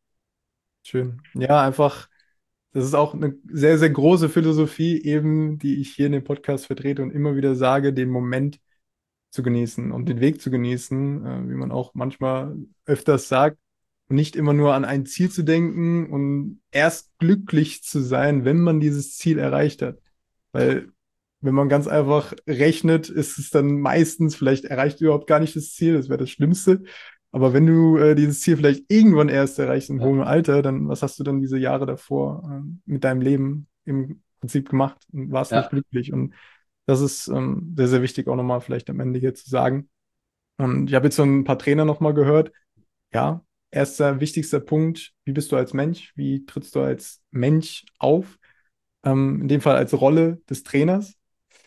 schön. Ja, einfach, das ist auch eine sehr, sehr große Philosophie, eben, die ich hier in dem Podcast vertrete und immer wieder sage, den Moment zu genießen und den Weg zu genießen, äh, wie man auch manchmal öfters sagt, und nicht immer nur an ein Ziel zu denken und erst glücklich zu sein, wenn man dieses Ziel erreicht hat. Weil wenn man ganz einfach rechnet, ist es dann meistens, vielleicht erreicht du überhaupt gar nicht das Ziel, das wäre das Schlimmste. Aber wenn du äh, dieses Ziel vielleicht irgendwann erst erreichst im Ja, hohen Alter, dann was hast du dann diese Jahre davor äh, mit deinem Leben im Prinzip gemacht und warst nicht ja, glücklich? Und das ist ähm, sehr, sehr wichtig auch nochmal vielleicht am Ende hier zu sagen. Und ich habe jetzt so ein paar Trainer nochmal gehört. Ja, erster wichtigster Punkt, wie bist du als Mensch? Wie trittst du als Mensch auf? Ähm, in dem Fall als Rolle des Trainers.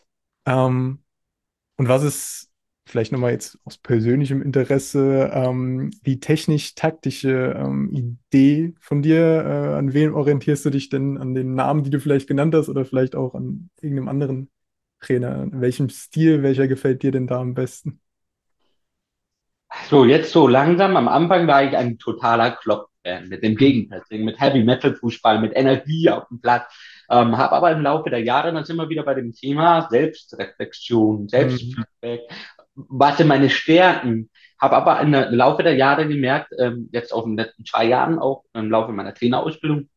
Ähm, und was ist vielleicht nochmal jetzt aus persönlichem Interesse ähm, die technisch-taktische ähm, Idee von dir? Äh, an wen orientierst du dich denn? An den Namen, die du vielleicht genannt hast oder vielleicht auch an irgendeinem anderen Trainer? In welchem Stil, welcher gefällt dir denn da am besten? So, jetzt so langsam. Am Anfang war ich ein totaler Klopp-Fan mit dem Mhm. Gegenpressing, mit Heavy Metal Fußball, mit Energie auf dem Platz. Ähm, habe aber im Laufe der Jahre, dann sind wir wieder bei dem Thema Selbstreflexion, Mhm. Selbstfeedback. Was sind meine Stärken? Habe aber im Laufe der Jahre gemerkt, ähm, jetzt auch in den letzten zwei Jahren, auch im Laufe meiner Trainerausbildung,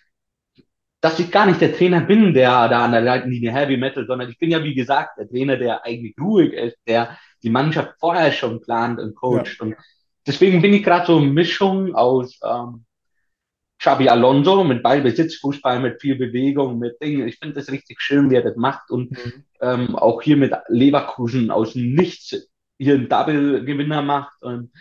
dass ich gar nicht der Trainer bin, der da an der Seitenlinie Heavy Metal, sondern ich bin ja, wie gesagt, der Trainer, der eigentlich ruhig ist, der die Mannschaft vorher schon plant und Ja. coacht. Und deswegen bin ich gerade so eine Mischung aus ähm, Xabi Alonso mit Ballbesitz, Fußball, mit viel Bewegung, mit Dingen. Ich finde das richtig schön, wie er das macht. Und Mhm. ähm, auch hier mit Leverkusen aus dem Nichts hier einen Double-Gewinner macht. Und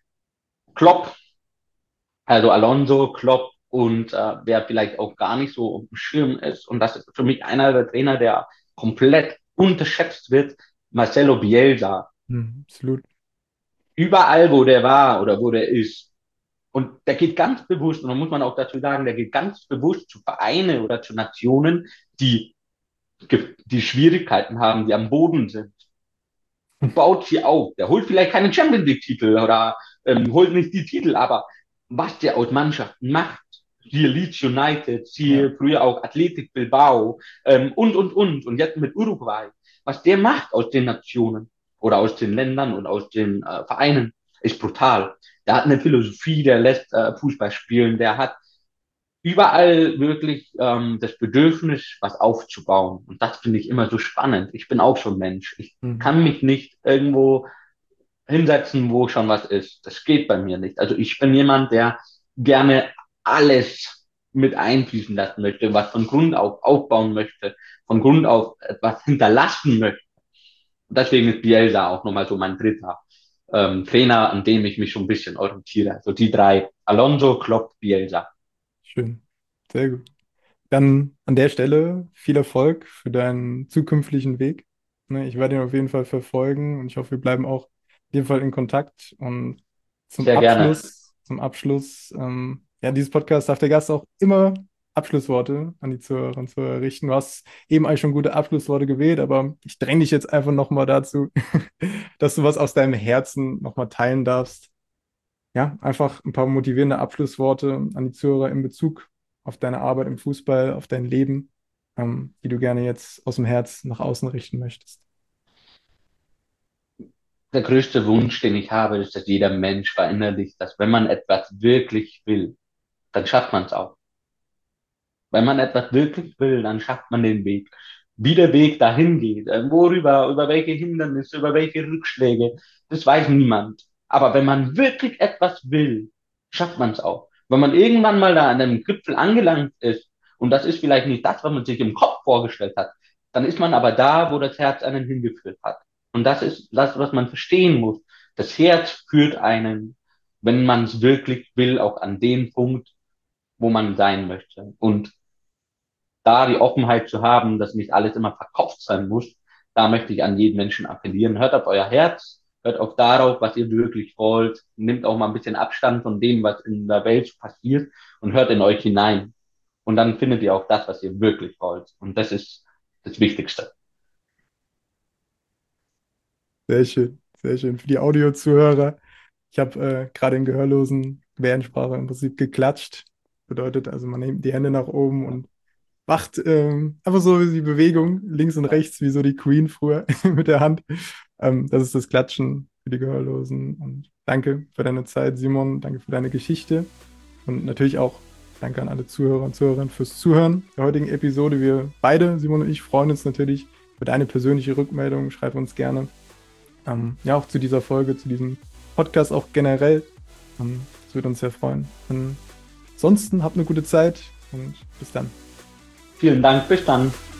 Klopp, also Alonso, Klopp und äh, wer vielleicht auch gar nicht so auf dem Schirm ist. Und das ist für mich einer der Trainer, der komplett unterschätzt wird, Marcelo Bielsa. Mhm. Absolut. Überall, wo der war oder wo der ist. Und der geht ganz bewusst, und da muss man auch dazu sagen, der geht ganz bewusst zu Vereinen oder zu Nationen, die, die Schwierigkeiten haben, die am Boden sind, und baut sie auf. Der holt vielleicht keinen Champions League-Titel oder ähm, holt nicht die Titel, aber was der aus Mannschaften macht, siehe Leeds United, Ja. siehe früher auch Athletic Bilbao ähm, und, und, und, und jetzt mit Uruguay, was der macht aus den Nationen oder aus den Ländern und aus den äh, Vereinen, ist brutal. Der hat eine Philosophie, der lässt äh, Fußball spielen, der hat überall wirklich ähm, das Bedürfnis, was aufzubauen. Und das finde ich immer so spannend. Ich bin auch schon Mensch. Ich Mhm. kann mich nicht irgendwo hinsetzen, wo schon was ist. Das geht bei mir nicht. Also ich bin jemand, der gerne alles mit einfließen lassen möchte, was von Grund auf aufbauen möchte, von Grund auf etwas hinterlassen möchte. Und deswegen ist Bielsa auch nochmal so mein dritter ähm, Trainer, an dem ich mich schon ein bisschen orientiere. Also die drei, Alonso, Klopp, Bielsa. Schön. Sehr gut. Dann an der Stelle viel Erfolg für deinen zukünftigen Weg. Ne, ich werde ihn auf jeden Fall verfolgen und ich hoffe, wir bleiben auch in jedem Fall in Kontakt. Und zum Sehr gerne. Abschluss, zum Abschluss, ähm, ja, dieses Podcast darf der Gast auch immer Abschlussworte an die Zuhörer und Zuhörer richten. Du hast eben eigentlich schon gute Abschlussworte gewählt, aber ich dränge dich jetzt einfach nochmal dazu, dass du was aus deinem Herzen nochmal teilen darfst. Ja, einfach ein paar motivierende Abschlussworte an die Zuhörer in Bezug auf deine Arbeit im Fußball, auf dein Leben, ähm, die du gerne jetzt aus dem Herz nach außen richten möchtest. Der größte Wunsch, den ich habe, ist, dass jeder Mensch verinnerlicht, dass wenn man etwas wirklich will, dann schafft man es auch. Wenn man etwas wirklich will, dann schafft man den Weg. Wie der Weg dahin geht, äh, worüber, über welche Hindernisse, über welche Rückschläge, das weiß niemand. Aber wenn man wirklich etwas will, schafft man es auch. Wenn man irgendwann mal da an einem Gipfel angelangt ist, und das ist vielleicht nicht das, was man sich im Kopf vorgestellt hat, dann ist man aber da, wo das Herz einen hingeführt hat. Und das ist das, was man verstehen muss. Das Herz führt einen, wenn man es wirklich will, auch an den Punkt, wo man sein möchte. Und da die Offenheit zu haben, dass nicht alles immer verkauft sein muss, da möchte ich an jeden Menschen appellieren. Hört auf euer Herz, hört auf darauf, was ihr wirklich wollt, nehmt auch mal ein bisschen Abstand von dem, was in der Welt passiert und hört in euch hinein. Und dann findet ihr auch das, was ihr wirklich wollt. Und das ist das Wichtigste. Sehr schön, sehr schön. Für die Audio-Zuhörer, ich habe äh, gerade in gehörlosen Gebärdensprache im Prinzip geklatscht. Bedeutet also, man nimmt die Hände nach oben und macht ähm, einfach so die Bewegung links und rechts, wie so die Queen früher mit der Hand. Ähm, das ist das Klatschen für die Gehörlosen. Und danke für deine Zeit, Simon. Danke für deine Geschichte. Und natürlich auch danke an alle Zuhörer und Zuhörerinnen fürs Zuhören der heutigen Episode. Wir beide, Simon und ich, freuen uns natürlich über deine persönliche Rückmeldung. Schreib uns gerne. Ähm, ja, auch zu dieser Folge, zu diesem Podcast auch generell. Ähm, das würde uns sehr freuen. Ansonsten habt eine gute Zeit und bis dann. Vielen Dank, bis dann.